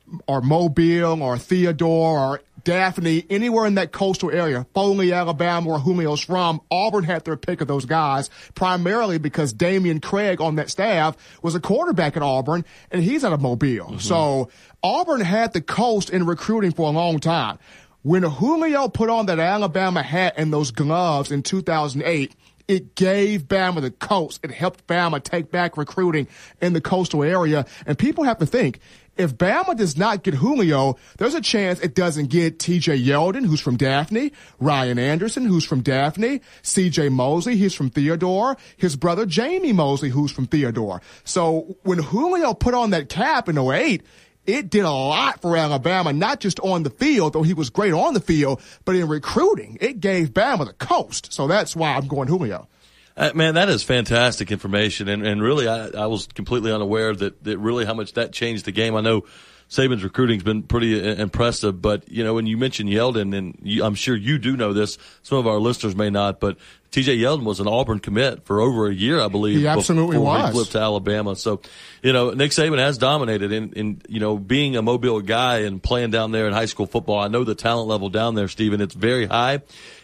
Mobile or Theodore or Daphne, anywhere in that coastal area, Foley, Alabama, where Julio's from, Auburn had their pick of those guys, primarily because Damian Craig on that staff was a quarterback at Auburn, and he's out of Mobile. Mm-hmm. So Auburn had the coast in recruiting for a long time. When Julio put on that Alabama hat and those gloves in 2008, it gave Bama the coast. It helped Bama take back recruiting in the coastal area. And people have to think, if Bama does not get Julio, there's a chance it doesn't get TJ Yeldon, who's from Daphne, Ryan Anderson, who's from Daphne, CJ Mosley, he's from Theodore, his brother Jamie Mosley, who's from Theodore. So when Julio put on that cap in 2008, it did a lot for Alabama, not just on the field, though he was great on the field, but in recruiting. It gave Bama the coast. So that's why I'm going Julio. Man, that is fantastic information. And really, I was completely unaware that really how much that changed the game. I know Saban's recruiting's been pretty impressive, but, you know, when you mention Yeldon, and I'm sure you do know this, some of our listeners may not, but TJ Yeldon was an Auburn commit for over a year, I believe. He absolutely before was. He flipped to Alabama. So, you know, Nick Saban has dominated in, you know, being a Mobile guy and playing down there in high school football. I know the talent level down there, Stephen, it's very high.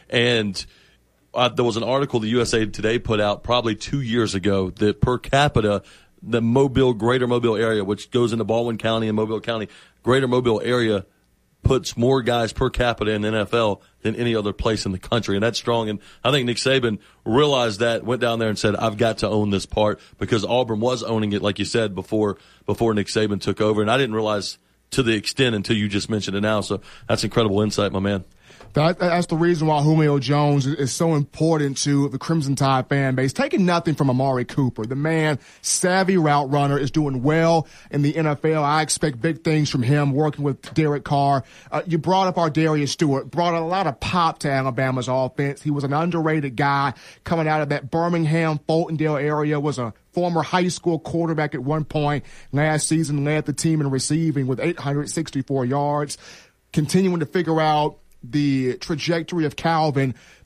And there was an article the USA Today put out probably 2 years ago that per capita, the greater Mobile area, which goes into Baldwin County and Mobile County, greater Mobile area puts more guys per capita in the NFL than any other place in the country. And that's strong. And I think Nick Saban realized that, went down there and said, I've got to own this part, because Auburn was owning it, like you said, before Nick Saban took over. And I didn't realize to the extent until you just mentioned it now. So that's incredible insight, my man. That's the reason why Julio Jones is so important to the Crimson Tide fan base. Taking nothing from Amari Cooper. The man, savvy route runner, is doing well in the NFL. I expect big things from him working with Derek Carr. You brought up Ardarius Stewart, brought a lot of pop to Alabama's offense. He was an underrated guy coming out of that Birmingham, Fultondale area, was a former high school quarterback at one point. Last season led the team in receiving with 864 yards. Continuing to figure out the trajectory of Calvin,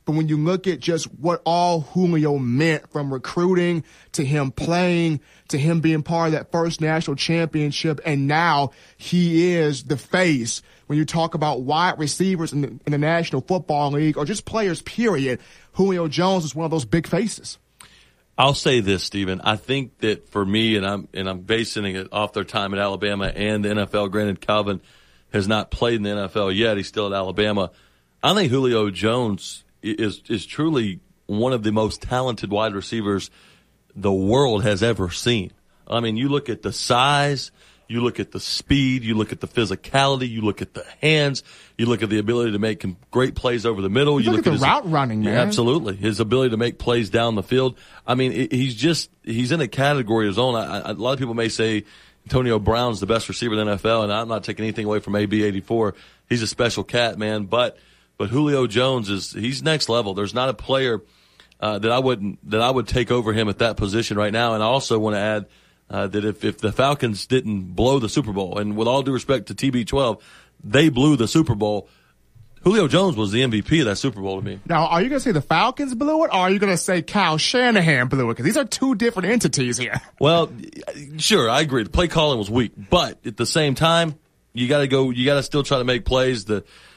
But when you look at just what all Julio meant, from recruiting to him playing to him being part of that first national championship, and now he is the face. When you talk about wide receivers in the National Football League, or just players, period, Julio Jones is one of those big faces. I'll say this, Stephen. I think that for me, and I'm basing it off their time at Alabama and the NFL. Granted, Calvin has not played in the NFL yet; he's still at Alabama. I think Julio Jones is truly one of the most talented wide receivers the world has ever seen. I mean, you look at the size, you look at the speed, you look at the physicality, you look at the hands, you look at the ability to make great plays over the middle. You look at the route running, man. Yeah, absolutely. His ability to make plays down the field. I mean, he's in a category of his own. A lot of people may say Antonio Brown's the best receiver in the NFL, and I'm not taking anything away from AB84. He's a special cat, man. But Julio Jones he's next level. There's not a player that I would take over him at that position right now. And I also want to add that if the Falcons didn't blow the Super Bowl, and with all due respect to TB12, they blew the Super Bowl, Julio Jones was the MVP of that Super Bowl to me. Now, are you going to say the Falcons blew it, or are you going to say Kyle Shanahan blew it? Because these are two different entities here. Well, sure, I agree. The play calling was weak, but at the same time, you got to still try to make plays.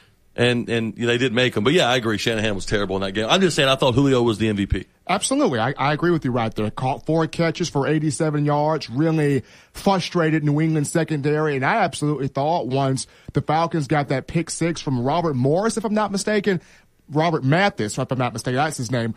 And they didn't make them. But, yeah, I agree. Shanahan was terrible in that game. I'm just saying I thought Julio was the MVP. Absolutely. I agree with you right there. Caught 4 catches for 87 yards, really frustrated New England secondary. And I absolutely thought once the Falcons got that pick 6 from Robert Morris, if I'm not mistaken, Robert Mathis, if I'm not mistaken, that's his name.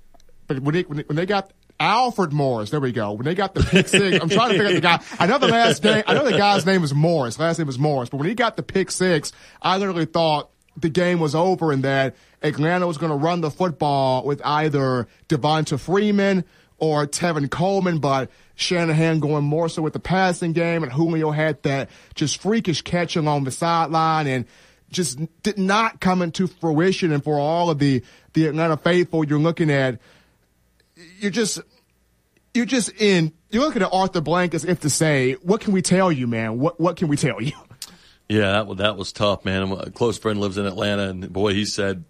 But when they got Alfred Morris, there we go. When they got the pick 6, I'm trying to figure out the guy. I know the guy's name is Morris. Last name is Morris. But when he got the pick 6, I literally thought the game was over and that Atlanta was going to run the football with either Devonta Freeman or Tevin Coleman, but Shanahan going more so with the passing game, and Julio had that just freakish catch along the sideline and just did not come into fruition. And for all of the Atlanta faithful, you're looking at looking at Arthur Blank as if to say, what can we tell you, man? What can we tell you? Yeah, that was tough, man. A close friend lives in Atlanta, and boy, he said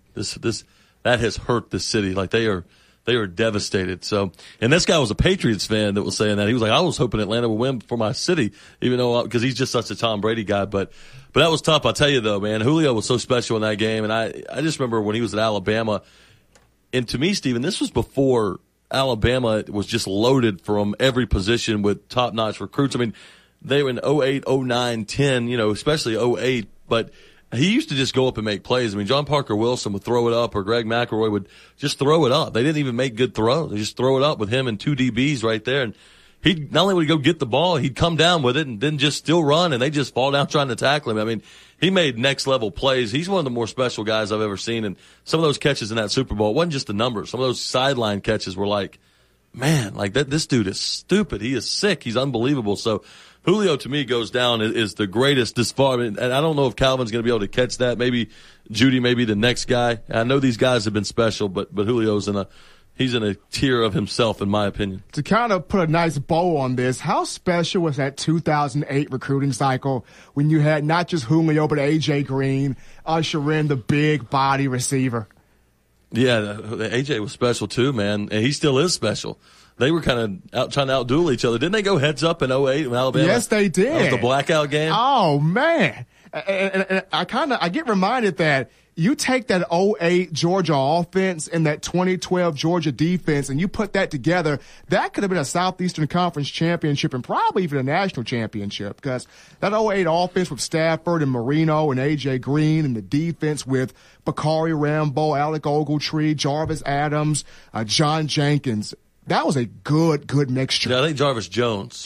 that has hurt the city. Like they are devastated. So, and this guy was a Patriots fan that was saying that. He was like, I was hoping Atlanta would win for my city, even though because he's just such a Tom Brady guy. But that was tough. I'll tell you though, man. Julio was so special in that game, and I just remember when he was at Alabama. And to me, Stephen, this was before Alabama was just loaded from every position with top-notch recruits. I mean, they were in 08, 09, 10, especially 08. But he used to just go up and make plays. I mean, John Parker Wilson would throw it up, or Greg McElroy would just throw it up. They didn't even make good throws. They just throw it up with him and 2 DBs right there. And he not only would he go get the ball, he'd come down with it and then just still run, and they just fall down trying to tackle him. I mean, he made next-level plays. He's one of the more special guys I've ever seen. And some of those catches in that Super Bowl, it wasn't just the numbers. Some of those sideline catches were like, man, like this dude is stupid. He is sick. He's unbelievable. So Julio, to me, goes down is the greatest this far. And I don't know if Calvin's going to be able to catch that. Maybe Judy may be the next guy. I know these guys have been special, but Julio's he's in a tier of himself, in my opinion. To kind of put a nice bow on this, how special was that 2008 recruiting cycle when you had not just Julio, but A.J. Green usher in the big body receiver? Yeah, A.J. was special too, man, and he still is special. They were kind of out trying to outduel each other. Didn't they go heads up in 08 in Alabama? Yes, they did. That was the blackout game. Oh, man. And I get reminded that you take that 08 Georgia offense and that 2012 Georgia defense and you put that together, that could have been a Southeastern Conference championship and probably even a national championship, because that 08 offense with Stafford and Marino and A.J. Green, and the defense with Bakari Rambo, Alec Ogletree, Jarvis Adams, John Jenkins. That was a good mixture. Yeah, I think Jarvis Jones.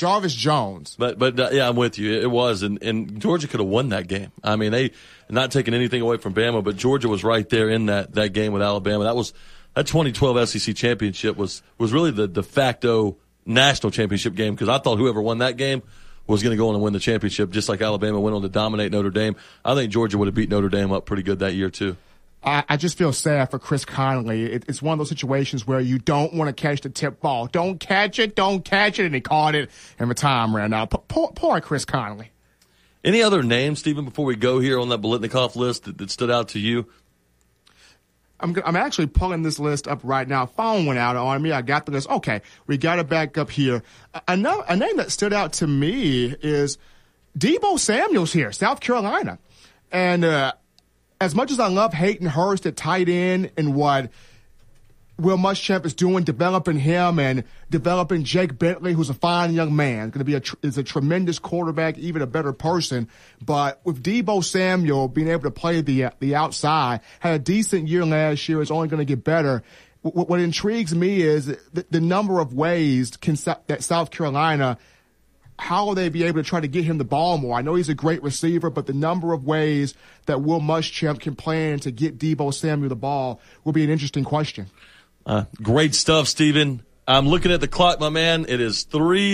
But yeah, I'm with you. It was, and Georgia could have won that game. I mean, they not taking anything away from Bama, but Georgia was right there in that game with Alabama. That 2012 SEC championship was really the de facto national championship game, because I thought whoever won that game was going to go on and win the championship, just like Alabama went on to dominate Notre Dame. I think Georgia would have beat Notre Dame up pretty good that year too. I just feel sad for Chris Conley. It's one of those situations where you don't want to catch the tip ball. Don't catch it, and he caught it, and the time ran out. Poor Chris Conley. Any other names, Stephen, before we go here on that Biletnikoff list that stood out to you? I'm actually pulling this list up right now. Phone went out on me. I got the list. Okay, we got it back up here. A name that stood out to me is Deebo Samuel's here, South Carolina. And as much as I love Hayden Hurst at tight end and what Will Muschamp is doing, developing him and developing Jake Bentley, who's a fine young man, going to be is a tremendous quarterback, even a better person. But with Deebo Samuel being able to play the outside, had a decent year last year, is only going to get better. What intrigues me is the number of ways that South Carolina, how will they be able to try to get him the ball more? I know he's a great receiver, but the number of ways that Will Muschamp can plan to get Deebo Samuel the ball will be an interesting question. Great stuff, Stephen. I'm looking at the clock, my man. It is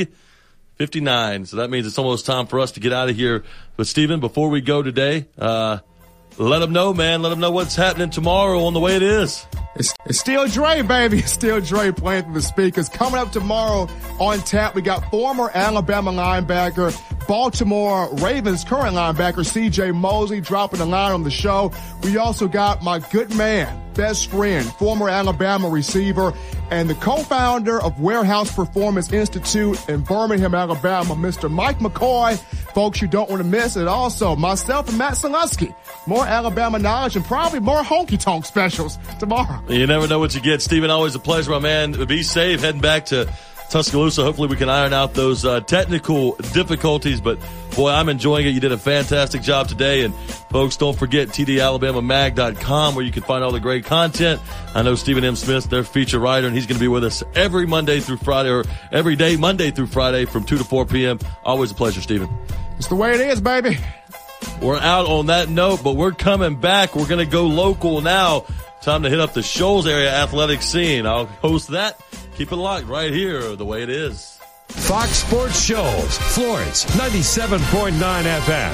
3:59, so that means it's almost time for us to get out of here. But, Stephen, before we go today, let them know, man. Let them know what's happening tomorrow on The Way It Is. It's still Dre, baby. It's still Dre playing through the speakers. Coming up tomorrow on tap, we got former Alabama linebacker, Baltimore Ravens current linebacker C.J. Mosley dropping a line on the show. We also got my good man, best friend, former Alabama receiver, and the co-founder of Warehouse Performance Institute in Birmingham, Alabama, Mr. Mike McCoy. Folks, you don't want to miss it. Also, myself and Matt Selesky. More Alabama knowledge and probably more honky-tonk specials tomorrow. You never know what you get. Stephen, always a pleasure, my man. Be safe heading back to Tuscaloosa. Hopefully we can iron out those technical difficulties. But, boy, I'm enjoying it. You did a fantastic job today. And, folks, don't forget TDAlabamaMag.com, where you can find all the great content. I know Stephen M. Smith, their feature writer, and he's going to be with us every Monday through Friday, or every day, Monday through Friday from 2 to 4 p.m. Always a pleasure, Stephen. It's the way it is, baby. We're out on that note, but we're coming back. We're going to go local now. Time to hit up the Shoals area athletic scene. I'll host that. Keep it locked right here, The Way It Is. Fox Sports Shoals, Florence, 97.9 FM,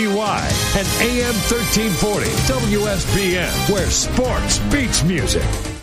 W250BY, and AM 1340, WSBN, where sports beats music.